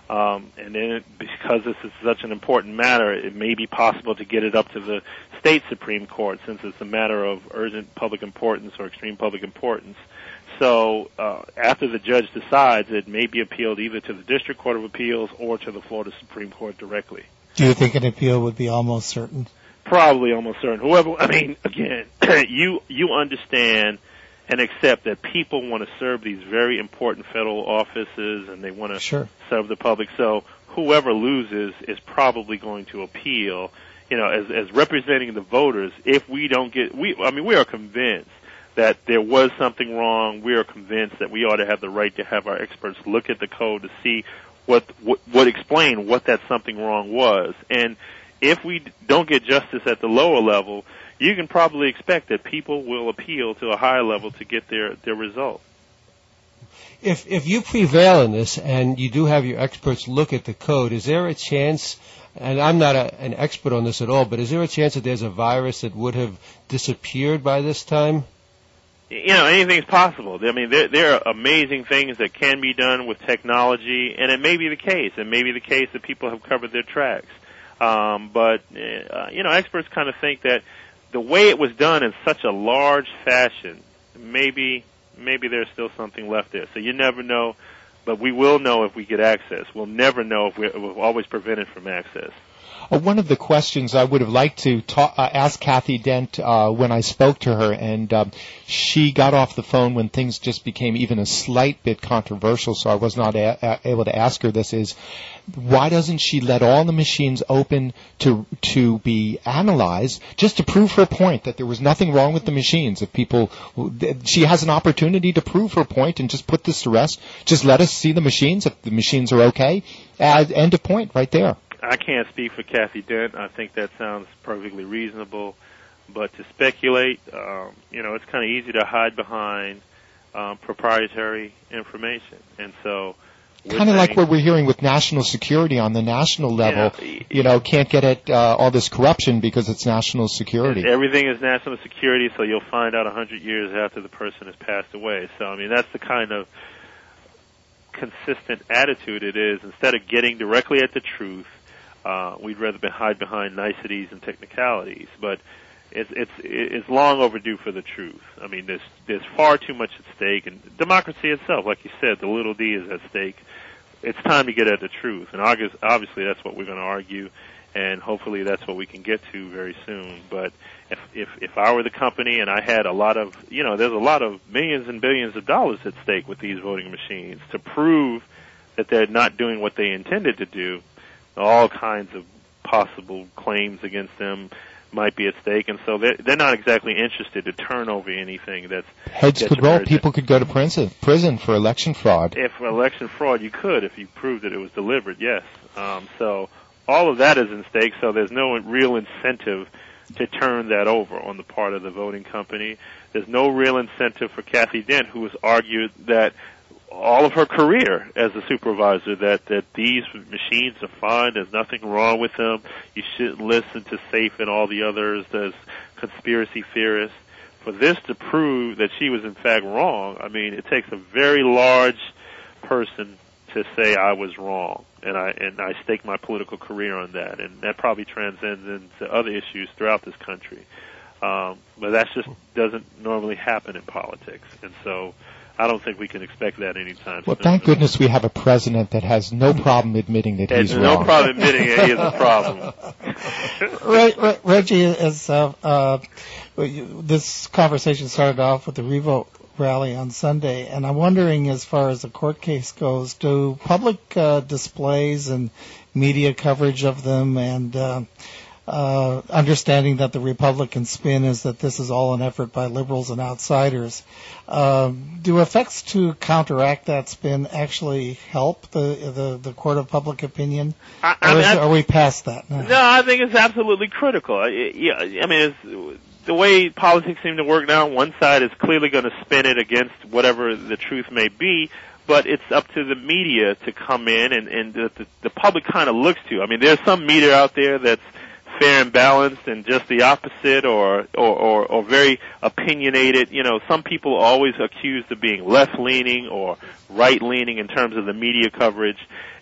Speaker 4: And then because this is such an important matter, it may be possible to get it up to the state Supreme Court since it's a matter of urgent public importance or extreme public importance. So after the judge decides, it may be appealed either to the District Court of Appeals or to the Florida Supreme Court directly.
Speaker 3: Do you think an appeal would be almost certain?
Speaker 4: Probably almost certain. However, I mean, again, you understand and accept that people want to serve these very important federal offices and they want to serve the public. So whoever loses is probably going to appeal. You know, as representing the voters, if we don't get, we are convinced that there was something wrong. We are convinced that we ought to have the right to have our experts look at the code to see what explain what that something wrong was. And if we don't get justice at the lower level, you can probably expect that people will appeal to a higher level to get their result.
Speaker 2: If you prevail in this and you do have your experts look at the code, is there a chance, and I'm not an expert on this at all, but is there a chance that there's a virus that would have disappeared by this time?
Speaker 4: You know, anything's possible. I mean, there are amazing things that can be done with technology, and it may be the case. It may be the case that people have covered their tracks. But you know, experts kind of think that the way it was done in such a large fashion, maybe there's still something left there. So you never know, but we will know if we get access. We'll never know if we're always prevented from access.
Speaker 1: One of the questions I would have liked to ask Kathy Dent when I spoke to her, and she got off the phone when things just became even a slight bit controversial, so I was not able to ask her this, is why doesn't she let all the machines open to be analyzed just to prove her point that there was nothing wrong with the machines? If people, she has an opportunity to prove her point and just put this to rest. Just let us see the machines. If the machines are okay, end of point right there.
Speaker 4: I can't speak for Kathy Dent. I think that sounds perfectly reasonable. But to speculate, you know, it's kind of easy to hide behind proprietary information. And so,
Speaker 1: kind of like what we're hearing with national security on the national level, you know, can't get at all this corruption because it's national security.
Speaker 4: Everything is national security, so you'll find out 100 years after the person has passed away. So, I mean, that's the kind of consistent attitude it is. Instead of getting directly at the truth, we'd rather hide behind niceties and technicalities, but it's long overdue for the truth. I mean, there's far too much at stake, and democracy itself, like you said, the little d is at stake. It's time to get at the truth, and obviously that's what we're going to argue, and hopefully that's what we can get to very soon. But if I were the company and I had a lot of, you know, there's a lot of millions and billions of dollars at stake with these voting machines to prove that they're not doing what they intended to do. All kinds of possible claims against them might be at stake, and so they're not exactly interested to turn over anything that's
Speaker 1: heads could roll. People could go to prison for election fraud.
Speaker 4: If for election fraud, you could if you proved that it was deliberate. Yes. So all of that is in stake. So there's no real incentive to turn that over on the part of the voting company. There's no real incentive for Kathy Dent, who has argued that all of her career as a supervisor that these machines are fine, there's nothing wrong with them, you shouldn't listen to SAFE and all the others as conspiracy theorists. For this to prove that she was in fact wrong, I mean, it takes a very large person to say I was wrong, and I stake my political career on that, and that probably transcends into other issues throughout this country. But that just doesn't normally happen in politics, and so I don't think we can expect that anytime soon.
Speaker 1: Well, thank goodness we have a president that has no problem admitting that he's wrong.
Speaker 4: No problem admitting that he is a problem.
Speaker 3: Reggie, as this conversation started off with the Revote rally on Sunday, and I'm wondering, as far as the court case goes, do public displays and media coverage of them and understanding that the Republican spin is that this is all an effort by liberals and outsiders, do effects to counteract that spin actually help the court of public opinion? Are we past that now?
Speaker 4: No, I think it's absolutely critical. I mean, the way politics seem to work now, one side is clearly going to spin it against whatever the truth may be, but it's up to the media to come in and the public kind of looks to. I mean, there's some media out there that's fair and balanced and just the opposite or very opinionated. You know, some people are always accused of being left-leaning or right-leaning in terms of the media coverage.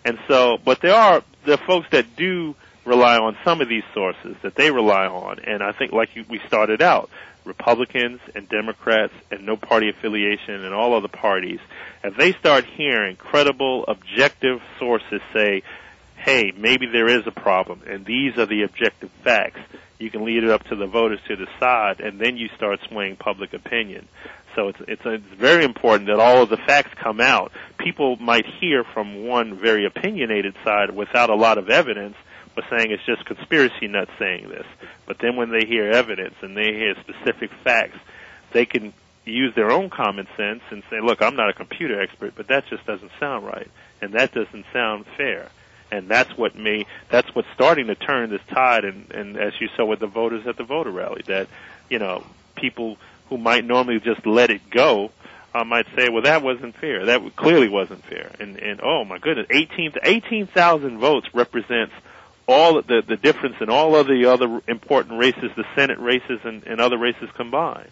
Speaker 4: And so, but there are the folks that do rely on some of these sources that they rely on, and I think we started out, Republicans and Democrats and no party affiliation and all other parties, if they start hearing credible, objective sources say, hey, maybe there is a problem, and these are the objective facts, you can lead it up to the voters to decide, and then you start swaying public opinion. So it's very important that all of the facts come out. People might hear from one very opinionated side without a lot of evidence, but saying it's just conspiracy nuts saying this. But then when they hear evidence and they hear specific facts, they can use their own common sense and say, look, I'm not a computer expert, but that just doesn't sound right, and that doesn't sound fair. And that's what's starting to turn this tide, and as you saw with the voters at the voter rally, that, people who might normally just let it go might say, well, that wasn't fair. That clearly wasn't fair. And oh my goodness, 18,000 votes represents all the difference in all of the other important races, the Senate races and other races combined.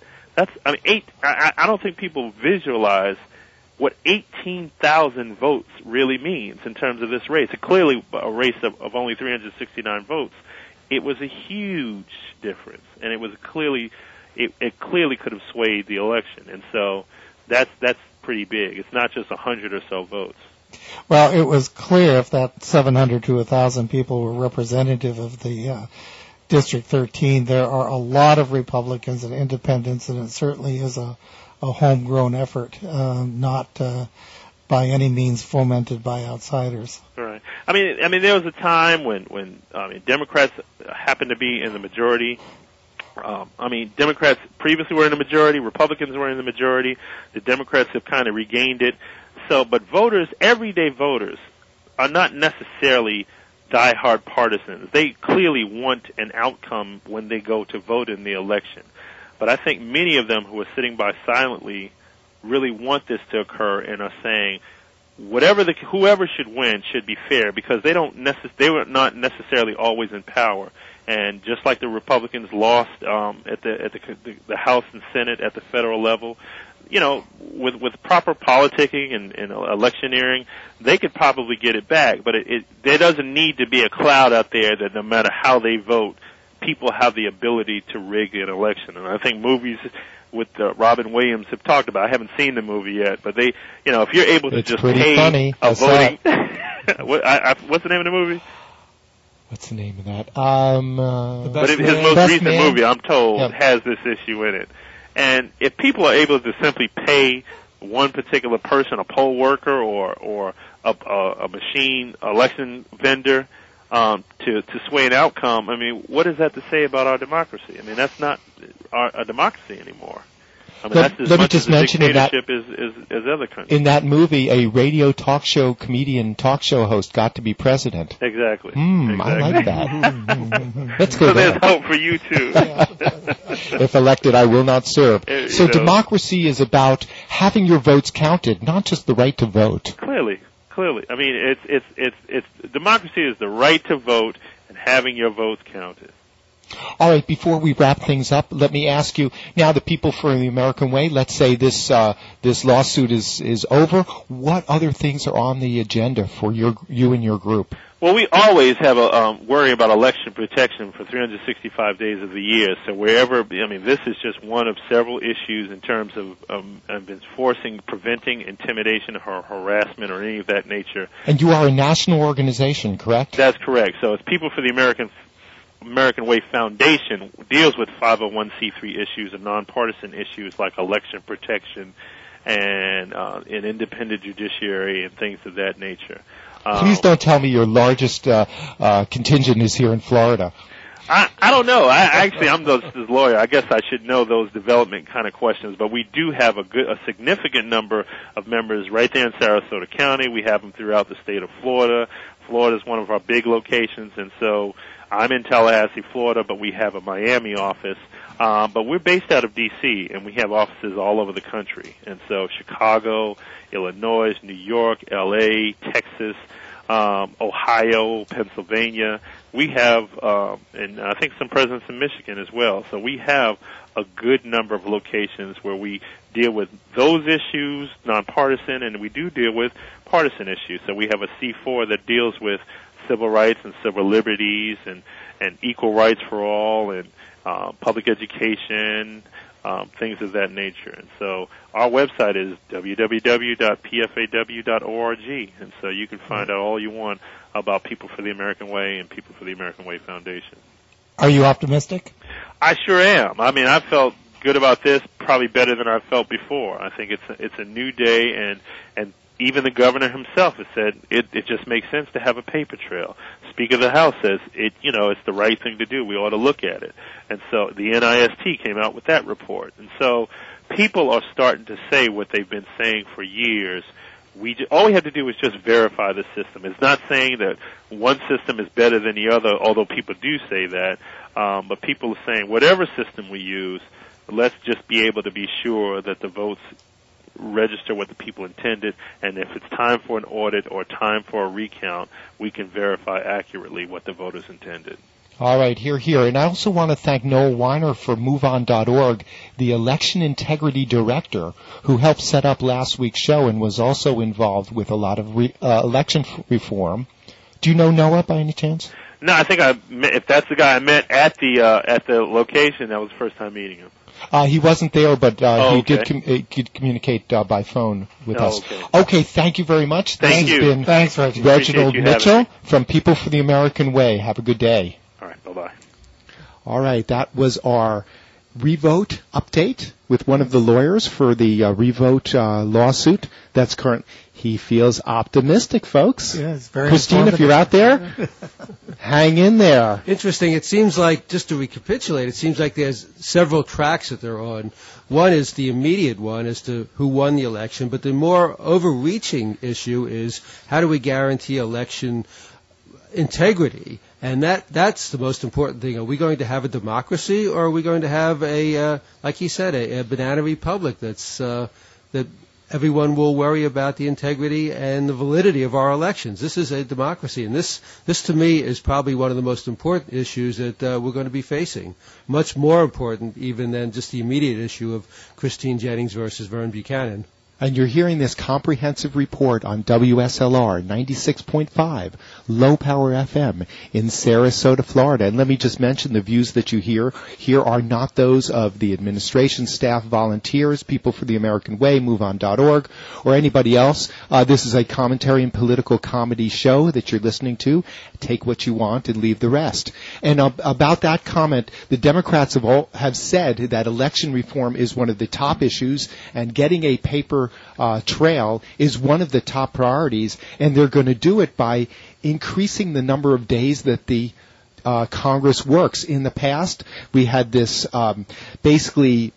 Speaker 4: I don't think people visualize what 18,000 votes really means in terms of this race. Clearly a race of only 369 votes. It was a huge difference, and it clearly could have swayed the election. And so that's pretty big. It's not just 100 or so votes.
Speaker 3: Well, it was clear if that 700 to 1,000 people were representative of the District 13, there are a lot of Republicans and independents, and it certainly is a homegrown effort, not by any means fomented by outsiders.
Speaker 4: Right. I mean, there was a time when Democrats happened to be in the majority. Democrats previously were in the majority. Republicans were in the majority. The Democrats have kind of regained it. So, but voters, everyday voters, are not necessarily diehard partisans. They clearly want an outcome when they go to vote in the election. But I think many of them who are sitting by silently really want this to occur and are saying, whoever should win should be fair, because they were not necessarily always in power. And just like the Republicans lost at the House and Senate at the federal level, with proper politicking and electioneering, they could probably get it back. But there doesn't need to be a cloud out there that no matter how they vote, people have the ability to rig an election. And I think movies with Robin Williams have talked about. I haven't seen the movie yet, but they, if you're able to
Speaker 1: it's
Speaker 4: just
Speaker 1: pretty
Speaker 4: pay
Speaker 1: funny.
Speaker 4: a voting, what's the name of the movie?
Speaker 1: What's the name of that?
Speaker 4: But his most recent movie, I'm told, has this issue in it. And if people are able to simply pay one particular person, a poll worker or a machine election vendor, to sway an outcome, what does that to say about our democracy? That's not a democracy anymore. That's as much as a dictatorship as other countries.
Speaker 1: In that movie, a radio talk show host got to be president.
Speaker 4: Exactly.
Speaker 1: Exactly. I like that. Let's go
Speaker 4: so
Speaker 1: there.
Speaker 4: There's hope for you too.
Speaker 1: If elected, I will not serve. So democracy is about having your votes counted, not just the right to vote.
Speaker 4: Clearly. It's democracy is the right to vote and having your votes counted.
Speaker 1: All right, before we wrap things up, let me ask you, now the People for the American Way, let's say this lawsuit is over, what other things are on the agenda for you and your group?
Speaker 4: Well, we always have a worry about election protection for 365 days of the year. So this is just one of several issues in terms of enforcing, preventing intimidation or harassment or any of that nature.
Speaker 1: And you are a national organization, correct?
Speaker 4: That's correct. So it's People for the American Way Foundation deals with 501c3 issues and nonpartisan issues like election protection and an independent judiciary and things of that nature.
Speaker 1: Please don't tell me your largest contingent is here in Florida.
Speaker 4: I don't know. I'm the lawyer. I guess I should know those development kind of questions. But we do have a significant number of members right there in Sarasota County. We have them throughout the state of Florida. Florida is one of our big locations, and so I'm in Tallahassee, Florida, but we have a Miami office. But we're based out of D.C., and we have offices all over the country. And so Chicago, Illinois, New York, L.A., Texas, Ohio, Pennsylvania. we have, and I think some presence in Michigan as well. So we have a good number of locations where we deal with those issues, nonpartisan, and we do deal with partisan issues. So we have a C4 that deals with civil rights and civil liberties and equal rights for all and public education, things of that nature. And so our website is www.pfaw.org, and so you can find out all you want about People for the American Way and People for the American Way Foundation.
Speaker 3: Are you optimistic?
Speaker 4: I sure am. I mean, I felt good about this, probably better than I felt before. I think it's a new day, and even the governor himself has said it just makes sense to have a paper trail. Speaker of the House says it's the right thing to do. We ought to look at it. And so the NIST came out with that report. And so people are starting to say what they've been saying for years. All we have to do is just verify the system. It's not saying that one system is better than the other, although people do say that. But people are saying whatever system we use, let's just be able to be sure that the votes register what the people intended, and if it's time for an audit or time for a recount, we can verify accurately what the voters intended.
Speaker 1: All right, here. And I also want to thank Noel Weiner for MoveOn.org, the election integrity director, who helped set up last week's show and was also involved with a lot of election reform. Do you know Noah by any chance?
Speaker 4: No, I think if that's the guy I met at the location, that was the first time meeting him.
Speaker 1: He wasn't there, but
Speaker 4: okay.
Speaker 1: He did communicate by phone with us.
Speaker 4: Okay.
Speaker 1: Okay, thank you very much.
Speaker 4: Thank you.
Speaker 3: Thanks, Reggie.
Speaker 1: Reginald Mitchell from People for the American Way. Have a good day.
Speaker 4: All right, bye-bye.
Speaker 1: All right, that was our revote update with one of the lawyers for the revote lawsuit that's current. He feels optimistic, folks.
Speaker 3: Yeah, it's very
Speaker 1: Christine, if you're out there, hang in there.
Speaker 2: Interesting. It seems like, just to recapitulate, it seems like there's several tracks that they're on. One is the immediate one as to who won the election, but the more overreaching issue is how do we guarantee election integrity? And that's the most important thing. Are we going to have a democracy, or are we going to have like he said, a banana republic that everyone will worry about the integrity and the validity of our elections? This is a democracy, and this to me is probably one of the most important issues that we're going to be facing. Much more important even than just the immediate issue of Christine Jennings versus Vern Buchanan.
Speaker 1: And you're hearing this comprehensive report on WSLR 96.5, Low Power FM in Sarasota, Florida. And let me just mention the views that you hear here are not those of the administration, staff, volunteers, People for the American Way, MoveOn.org, or anybody else. This is a commentary and political comedy show that you're listening to. Take what you want and leave the rest. And about that comment, the Democrats have said that election reform is one of the top issues, and getting a paper trail is one of the top priorities, and they're going to do it by increasing the number of days that the Congress works. In the past, we had this basically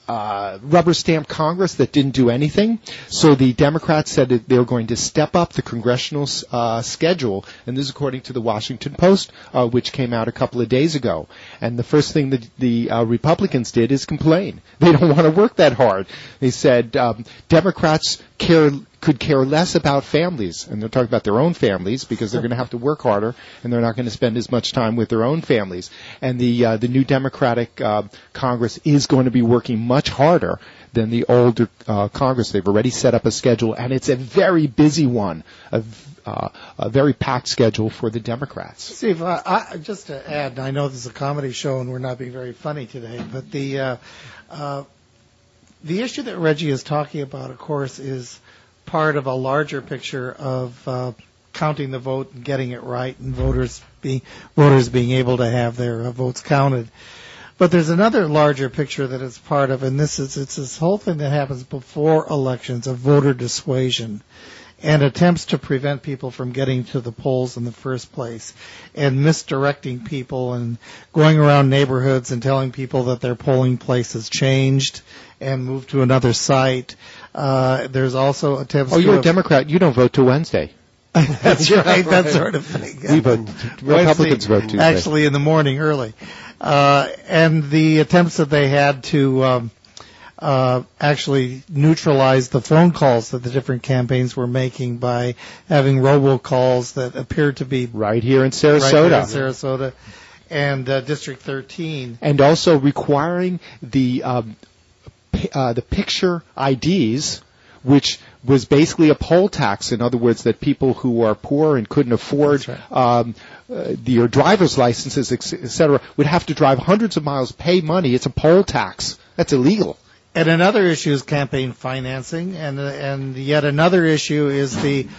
Speaker 1: rubber stamp Congress that didn't do anything. So the Democrats said that they were going to step up the congressional schedule, and this is according to the Washington Post, which came out a couple of days ago. And the first thing that the Republicans did is complain. They don't want to work that hard. They said Democrats could care less about families, and they're talking about their own families because they're going to have to work harder, and they're not going to spend as much time with their own families. And the new Democratic Congress is going to be working much harder than the older Congress. They've already set up a schedule, and it's a very busy one, a very packed schedule for the Democrats.
Speaker 3: Steve, just to add, I know this is a comedy show and we're not being very funny today, but the issue that Reggie is talking about, of course, is part of a larger picture of counting the vote and getting it right, and voters being able to have their votes counted. But there's another larger picture that it's part of, and it's this whole thing that happens before elections of voter dissuasion and attempts to prevent people from getting to the polls in the first place, and misdirecting people and going around neighborhoods and telling people that their polling place has changed and moved to another site. There's also attempts to...
Speaker 1: Oh, you're a Democrat. You don't vote till Wednesday.
Speaker 3: That's right, that sort of thing.
Speaker 1: We vote. Republicans vote Tuesday.
Speaker 3: Actually, in the morning early. And the attempts that they had to actually neutralized the phone calls that the different campaigns were making by having robocalls that appeared to be
Speaker 1: right here in Sarasota.
Speaker 3: And District 13.
Speaker 1: And also requiring the picture IDs, which was basically a poll tax. In other words, that people who are poor and couldn't afford your driver's licenses, et cetera, would have to drive hundreds of miles, pay money. It's a poll tax. That's illegal.
Speaker 3: And another issue is campaign financing, and yet another issue is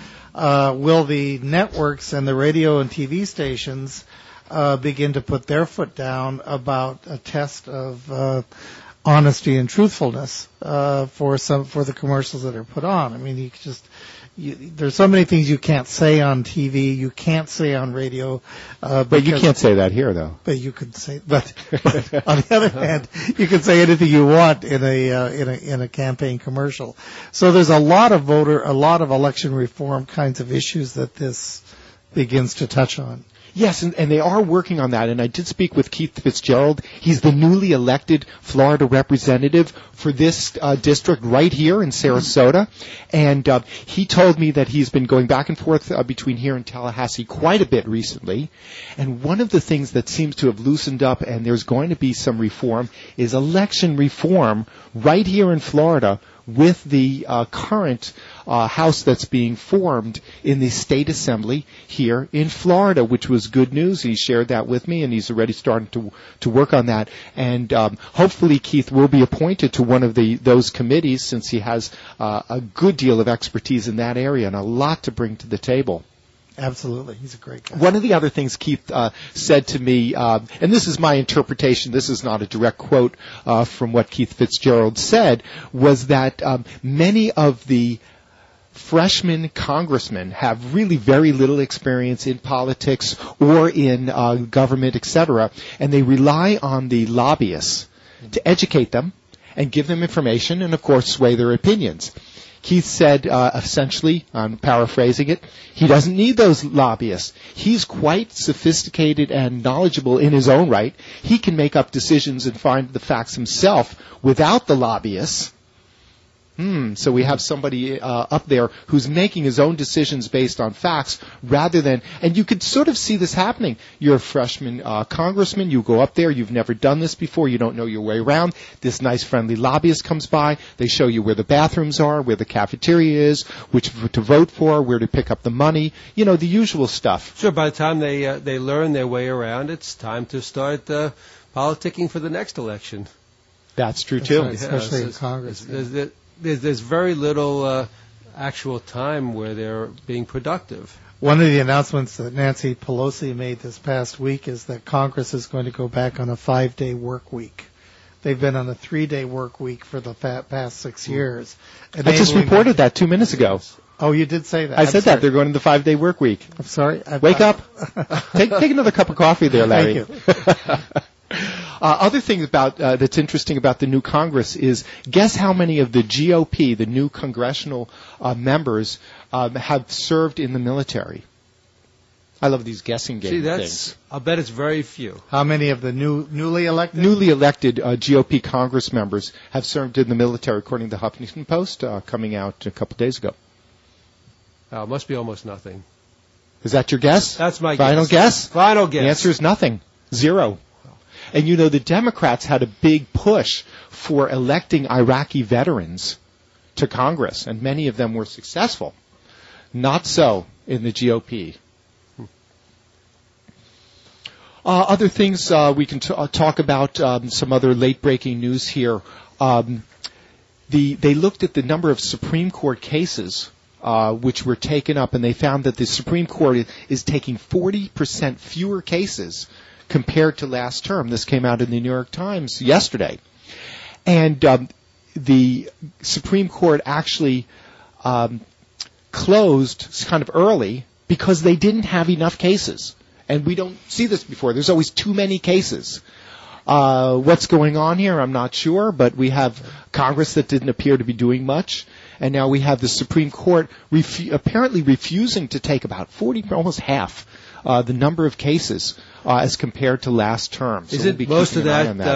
Speaker 3: will the networks and the radio and TV stations begin to put their foot down about a test of honesty and truthfulness for the commercials that are put on. I mean, there's so many things you can't say on TV, you can't say on radio.
Speaker 1: But you can't say that here, though.
Speaker 3: But you could say. But on the other hand, you can say anything you want in a campaign commercial. So there's a lot of election reform kinds of issues that this begins to touch on.
Speaker 1: Yes, and they are working on that. And I did speak with Keith Fitzgerald. He's the newly elected Florida representative for this district right here in Sarasota. And he told me that he's been going back and forth between here and Tallahassee quite a bit recently. And one of the things that seems to have loosened up, and there's going to be some reform, is election reform right here in Florida with the current House that's being formed in the State Assembly here in Florida, which was good news. He shared that with me, and he's already starting to work on that. And hopefully Keith will be appointed to one of those committees, since he has a good deal of expertise in that area and a lot to bring to the table.
Speaker 3: Absolutely. He's a great guy.
Speaker 1: One of the other things Keith said to me, and this is my interpretation, this is not a direct quote from what Keith Fitzgerald said, was that many of the freshman congressmen have really very little experience in politics or in government, etc., and they rely on the lobbyists to educate them and give them information and, of course, sway their opinions. Keith said, essentially, I'm paraphrasing it, he doesn't need those lobbyists. He's quite sophisticated and knowledgeable in his own right. He can make up decisions and find the facts himself without the lobbyists. So we have somebody up there who's making his own decisions based on facts rather than, and you could sort of see this happening. You're a freshman congressman, you go up there, you've never done this before, you don't know your way around. This nice friendly lobbyist comes by, they show you where the bathrooms are, where the cafeteria is, which to vote for, where to pick up the money, the usual stuff.
Speaker 2: Sure, by the time they learn their way around, it's time to start politicking for the next election.
Speaker 1: That's true, too.
Speaker 3: Right, especially in Congress.
Speaker 2: There's very little actual time where they're being productive.
Speaker 3: One of the announcements that Nancy Pelosi made this past week is that Congress is going to go back on a 5-day work week. They've been on a 3-day work week for the past 6 years.
Speaker 1: I just reported that 2 minutes ago.
Speaker 3: Oh, you did say that.
Speaker 1: I said that. They're going to the 5-day work week.
Speaker 3: I'm sorry.
Speaker 1: Wake up. Take another cup of coffee there, Larry.
Speaker 3: Thank you.
Speaker 1: Other thing that's interesting about the new Congress is, guess how many of the GOP, the new congressional members, have served in the military? I love these guessing game things.
Speaker 2: I'll bet it's very few.
Speaker 3: How many of the newly elected?
Speaker 1: Newly elected GOP Congress members have served in the military, according to the Huffington Post, coming out a couple days ago.
Speaker 2: It must be almost nothing.
Speaker 1: Is that your guess?
Speaker 2: That's my
Speaker 1: Final guess?
Speaker 2: Final guess.
Speaker 1: The answer is nothing. 0. And the Democrats had a big push for electing Iraqi veterans to Congress, and many of them were successful. Not so in the GOP. Other things we can talk about, some other late-breaking news here. They looked at the number of Supreme Court cases which were taken up, and they found that the Supreme Court is taking 40% fewer cases compared to last term. This came out in the New York Times yesterday. And the Supreme Court actually closed kind of early because they didn't have enough cases. And we don't see this before. There's always too many cases. What's going on here, I'm not sure, but we have Congress that didn't appear to be doing much. And now we have the Supreme Court apparently refusing to take about 40, almost half, the number of cases as compared to last term. So
Speaker 2: is it most of that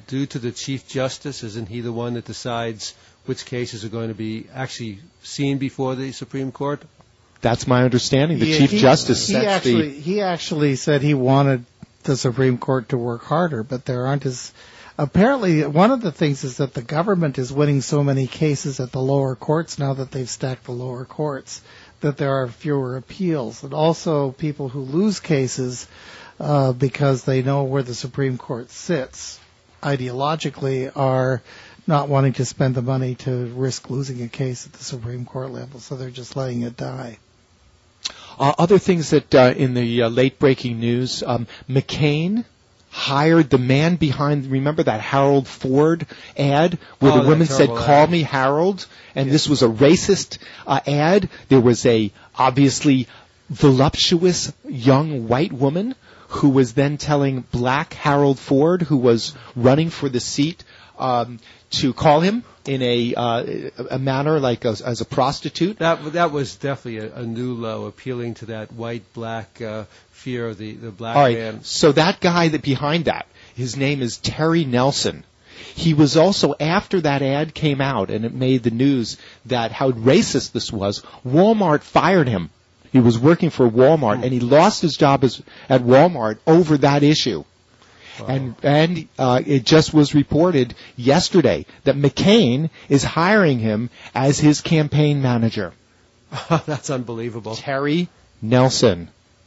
Speaker 2: due to the Chief Justice? Isn't he the one that decides which cases are going to be actually seen before the Supreme Court?
Speaker 1: That's my understanding. The Chief Justice sets
Speaker 3: He actually said he wanted the Supreme Court to work harder, but there aren't as... Apparently, one of the things is that the government is winning so many cases at the lower courts now that they've stacked the lower courts, that there are fewer appeals. And also, people who lose cases because they know where the Supreme Court sits, ideologically, are not wanting to spend the money to risk losing a case at the Supreme Court level, so they're just letting it die.
Speaker 1: Other things that in the late-breaking news, McCain hired the man behind, remember that Harold Ford ad where the woman said, "Call me Harold," and this was a racist ad. There was a obviously voluptuous young white woman who was then telling black Harold Ford, who was running for the seat, to call him in a manner like as a prostitute.
Speaker 2: That was definitely a new low, appealing to that white-black fear of the black
Speaker 1: All right,
Speaker 2: man.
Speaker 1: so that guy that behind that, his name is Terry Nelson. He was also, after that ad came out and it made the news that how racist this was, Walmart fired him. He was working for Walmart and he lost his job at Walmart over that issue. Wow. And it just was reported yesterday that McCain is hiring him as his campaign manager.
Speaker 2: That's unbelievable.
Speaker 1: Terry Nelson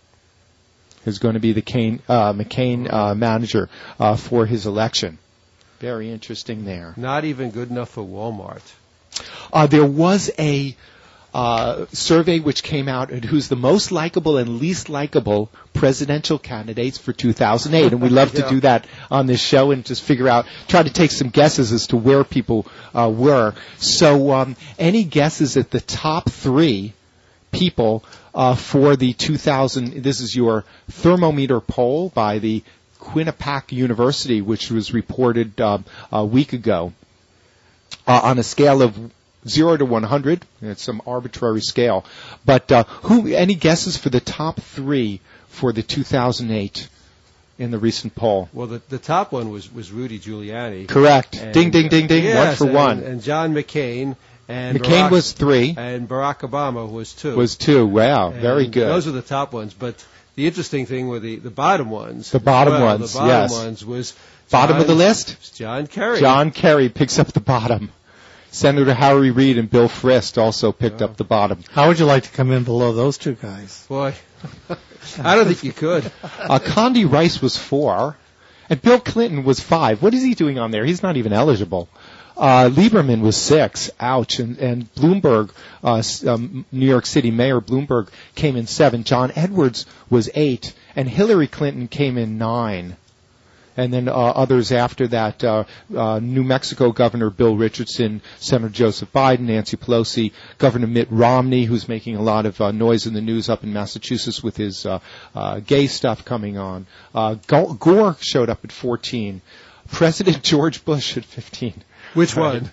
Speaker 1: is going to be the McCain manager for his election. Very interesting there.
Speaker 2: Not even good enough for Walmart.
Speaker 1: There was a survey which came out at who's the most likable and least likable presidential candidates for 2008, and we love to do that on this show and just try to take some guesses as to where people were. So, any guesses at the top three people for the 2000? This is your thermometer poll by the Quinnipiac University, which was reported a week ago on a scale of 0 to 100. It's some arbitrary scale. But any guesses for the top three for the 2008 in the recent poll?
Speaker 2: Well, the top one was Rudy Giuliani.
Speaker 1: Correct.
Speaker 2: And,
Speaker 1: ding, ding, ding, ding.
Speaker 2: Yes,
Speaker 1: 1 for 1.
Speaker 2: And John McCain. And
Speaker 1: McCain was 3.
Speaker 2: And Barack Obama was 2.
Speaker 1: Was 2. Wow.
Speaker 2: And
Speaker 1: very good.
Speaker 2: Those are the top ones. But the interesting thing were the bottom ones.
Speaker 1: The bottom ones,
Speaker 2: The bottom ones was...
Speaker 1: Bottom of the list?
Speaker 2: John Kerry.
Speaker 1: John Kerry picks up the bottom. Senator Harry Reid and Bill Frist also picked up the bottom.
Speaker 3: How would you like to come in below those two guys?
Speaker 2: Boy, I don't think you could.
Speaker 1: Condi Rice was 4, and Bill Clinton was 5. What is he doing on there? He's not even eligible. Lieberman was 6. Ouch. And Bloomberg, New York City Mayor Bloomberg came in 7. John Edwards was 8, and Hillary Clinton came in 9. And then others after that, New Mexico Governor Bill Richardson, Senator Joseph Biden, Nancy Pelosi, Governor Mitt Romney, who's making a lot of noise in the news up in Massachusetts with his gay stuff coming on. Gore showed up at 14. President George Bush at 15.
Speaker 2: Which one?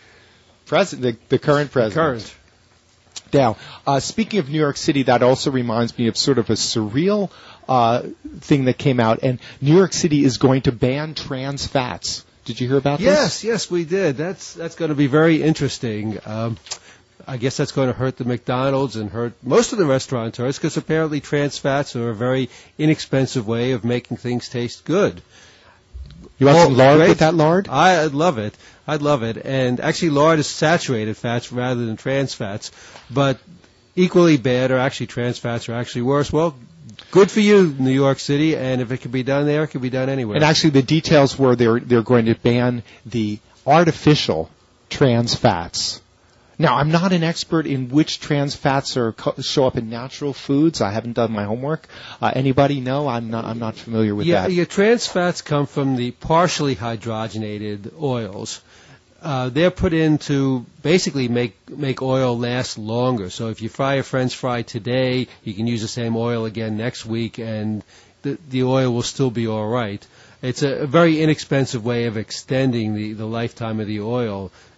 Speaker 1: The current president. Now, speaking of New York City, that also reminds me of sort of a surreal thing that came out, and New York City is going to ban trans fats. Did you hear about this?
Speaker 2: Yes, we did. That's going to be very interesting. I guess that's going to hurt the McDonald's and hurt most of the restaurateurs because apparently trans fats are a very inexpensive way of making things taste good.
Speaker 1: You want some lard with that lard?
Speaker 2: I'd love it. And actually lard is saturated fats rather than trans fats. But equally bad are actually trans fats are actually worse. Well, good for you, New York City, and if it can be done there, it can be done anywhere.
Speaker 1: And actually the details were they're going to ban the artificial trans fats. Now, I'm not an expert in which trans fats show up in natural foods. I haven't done my homework. Anybody know? I'm not familiar with that.
Speaker 2: Yeah, trans fats come from the partially hydrogenated oils. They're put in to basically make oil last longer. So if you fry a French fry today, you can use the same oil again next week, and the oil will still be all right. It's a very inexpensive way of extending the lifetime of the oil.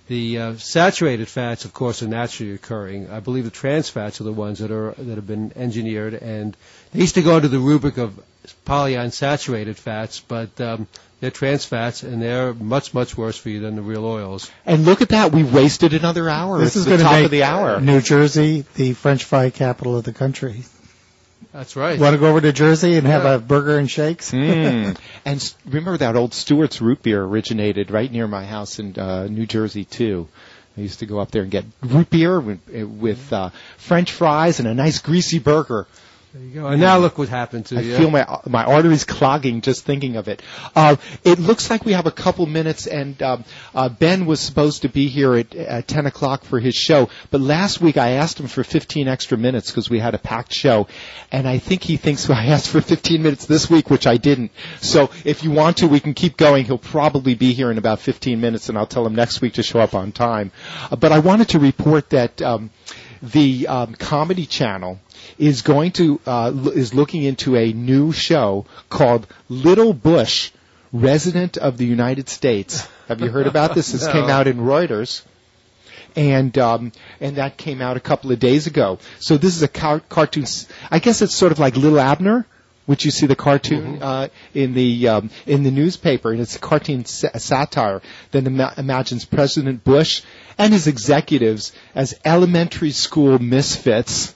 Speaker 2: The saturated fats, of course, are naturally occurring. I believe the trans fats are the ones that have been engineered, and they used to go under the rubric of polyunsaturated fats, but they're trans fats, and they're much, much worse for you than the real oils.
Speaker 1: And look at that, we've wasted another hour.
Speaker 3: This is
Speaker 1: the
Speaker 3: going to
Speaker 1: top
Speaker 3: make
Speaker 1: of the hour.
Speaker 3: New Jersey the French fry capital of the country.
Speaker 2: That's right.
Speaker 3: Want to go over to Jersey and have a burger and shakes?
Speaker 1: And remember that old Stewart's root beer originated right near my house in New Jersey, too. I used to go up there and get root beer with French fries and a nice greasy burger.
Speaker 2: There you go. And now look what happened to you.
Speaker 1: I feel my arteries clogging just thinking of it. It looks like we have a couple minutes, and Ben was supposed to be here at 10 o'clock for his show, but last week I asked him for 15 extra minutes because we had a packed show, and I think he thinks I asked for 15 minutes this week, which I didn't. So if you want to, we can keep going. He'll probably be here in about 15 minutes, and I'll tell him next week to show up on time. But I wanted to report that the Comedy Channel is looking into a new show called Little Bush, Resident of the United States. Have you heard about this? This came out in Reuters, and that came out a couple of days ago. So this is a cartoon. I guess it's sort of like Little Abner, which you see the cartoon in the newspaper, and it's a cartoon satire that imagines President Bush and his executives as elementary school misfits.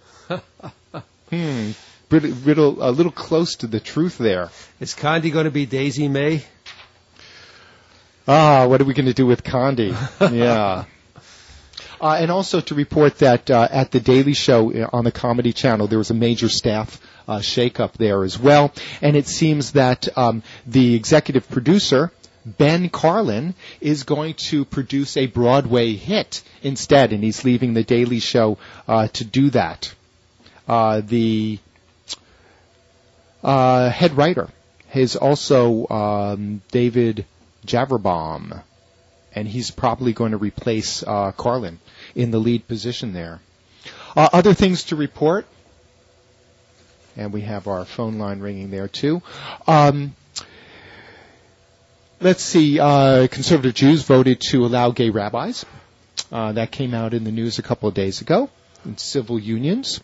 Speaker 1: A little close to the truth there.
Speaker 2: Is Condi going to be Daisy May?
Speaker 1: What are we going to do with Condi? Yeah. And also to report that at the Daily Show on the Comedy Channel, there was a major staff shakeup there as well. And it seems that the executive producer, Ben Carlin, is going to produce a Broadway hit instead, and he's leaving the Daily Show to do that. The head writer is also David Javerbaum, and he's probably going to replace Carlin in the lead position there. Other things to report, and we have our phone line ringing there too. Let's see, conservative Jews voted to allow gay rabbis. That came out in the news a couple of days ago, in civil unions.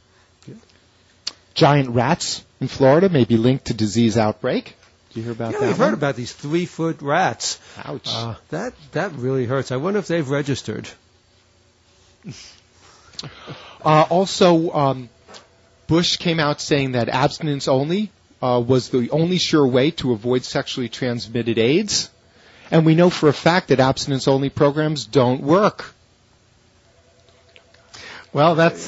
Speaker 1: Giant rats in Florida may be linked to disease outbreak. Did you hear about that?
Speaker 2: We've heard about these 3-foot rats.
Speaker 1: Ouch.
Speaker 2: That really hurts. I wonder if they've registered.
Speaker 1: Also, Bush came out saying that abstinence only was the only sure way to avoid sexually transmitted AIDS. And we know for a fact that abstinence-only programs don't work.
Speaker 3: Well, that's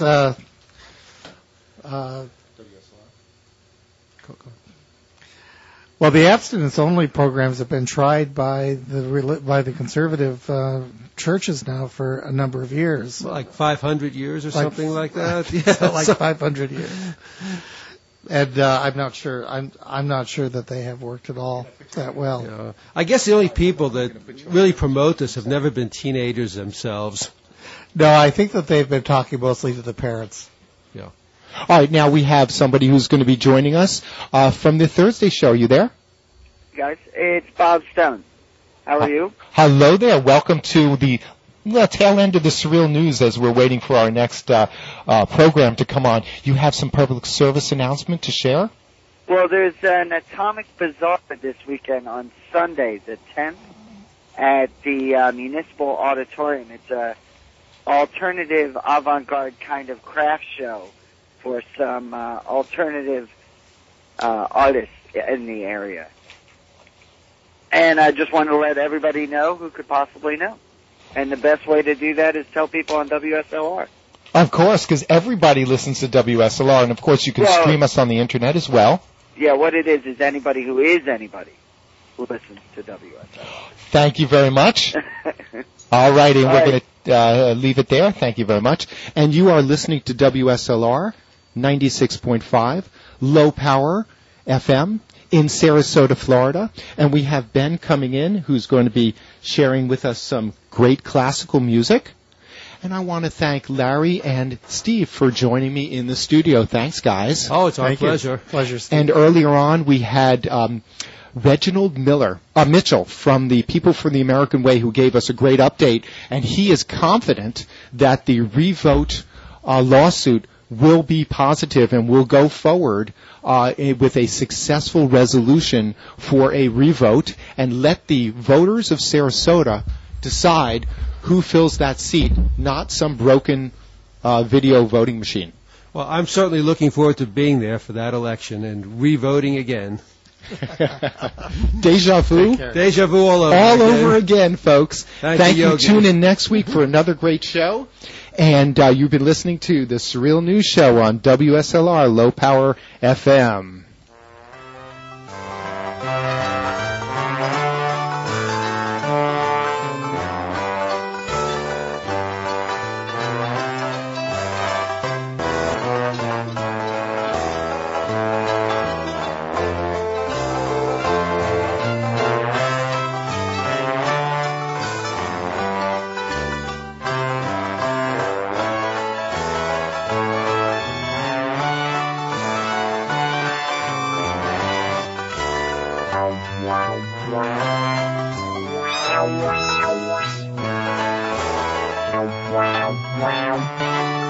Speaker 3: well, the abstinence-only programs have been tried by the conservative churches now for a number of years.
Speaker 2: Well, like 500 years or something like that.
Speaker 3: Yeah, like 500 years. And I'm not sure. I'm not sure that they have worked at all that well.
Speaker 2: Yeah. I guess the only people that really promote this have never been teenagers themselves.
Speaker 3: No, I think that they've been talking mostly to the parents.
Speaker 2: Yeah.
Speaker 1: All right, now we have somebody who's going to be joining us from the Thursday show. Are you there?
Speaker 5: Guys, it's Bob Stone. How are you?
Speaker 1: Hello there. Welcome to the tail end of the Surreal News as we're waiting for our next program to come on. You have some public service announcement to share?
Speaker 5: Well, there's an Atomic Bazaar this weekend on Sunday, the 10th, at the Municipal Auditorium. It's a alternative avant-garde kind of craft show for some alternative artists in the area. And I just wanted to let everybody know who could possibly know. And the best way to do that is tell people on WSLR.
Speaker 1: Of course, because everybody listens to WSLR, and of course you can stream us on the internet as well.
Speaker 5: Yeah, what it is anybody who is anybody who listens to WSLR.
Speaker 1: Thank you very much. All right, and we're going to leave it there. Thank you very much. And you are listening to WSLR 96.5, low power FM in Sarasota, Florida. And we have Ben coming in who's going to be sharing with us some great classical music. And I want to thank Larry and Steve for joining me in the studio. Thanks, guys.
Speaker 2: Oh, it's our pleasure.
Speaker 3: Pleasure, Steve.
Speaker 1: And earlier on, we had Reginald Mitchell from the People for the American Way, who gave us a great update, and he is confident that the revote lawsuit will be positive and will go forward with a successful resolution for a revote and let the voters of Sarasota decide who fills that seat, not some broken video voting machine.
Speaker 2: Well, I'm certainly looking forward to being there for that election and re-voting again.
Speaker 1: Deja vu?
Speaker 2: Deja vu all over
Speaker 1: all
Speaker 2: again.
Speaker 1: over again, folks. Thank you.
Speaker 2: Yogi.
Speaker 1: Tune in next week for another great show. And you've been listening to the Surreal News Show on WSLR Low Power FM.
Speaker 6: Wow.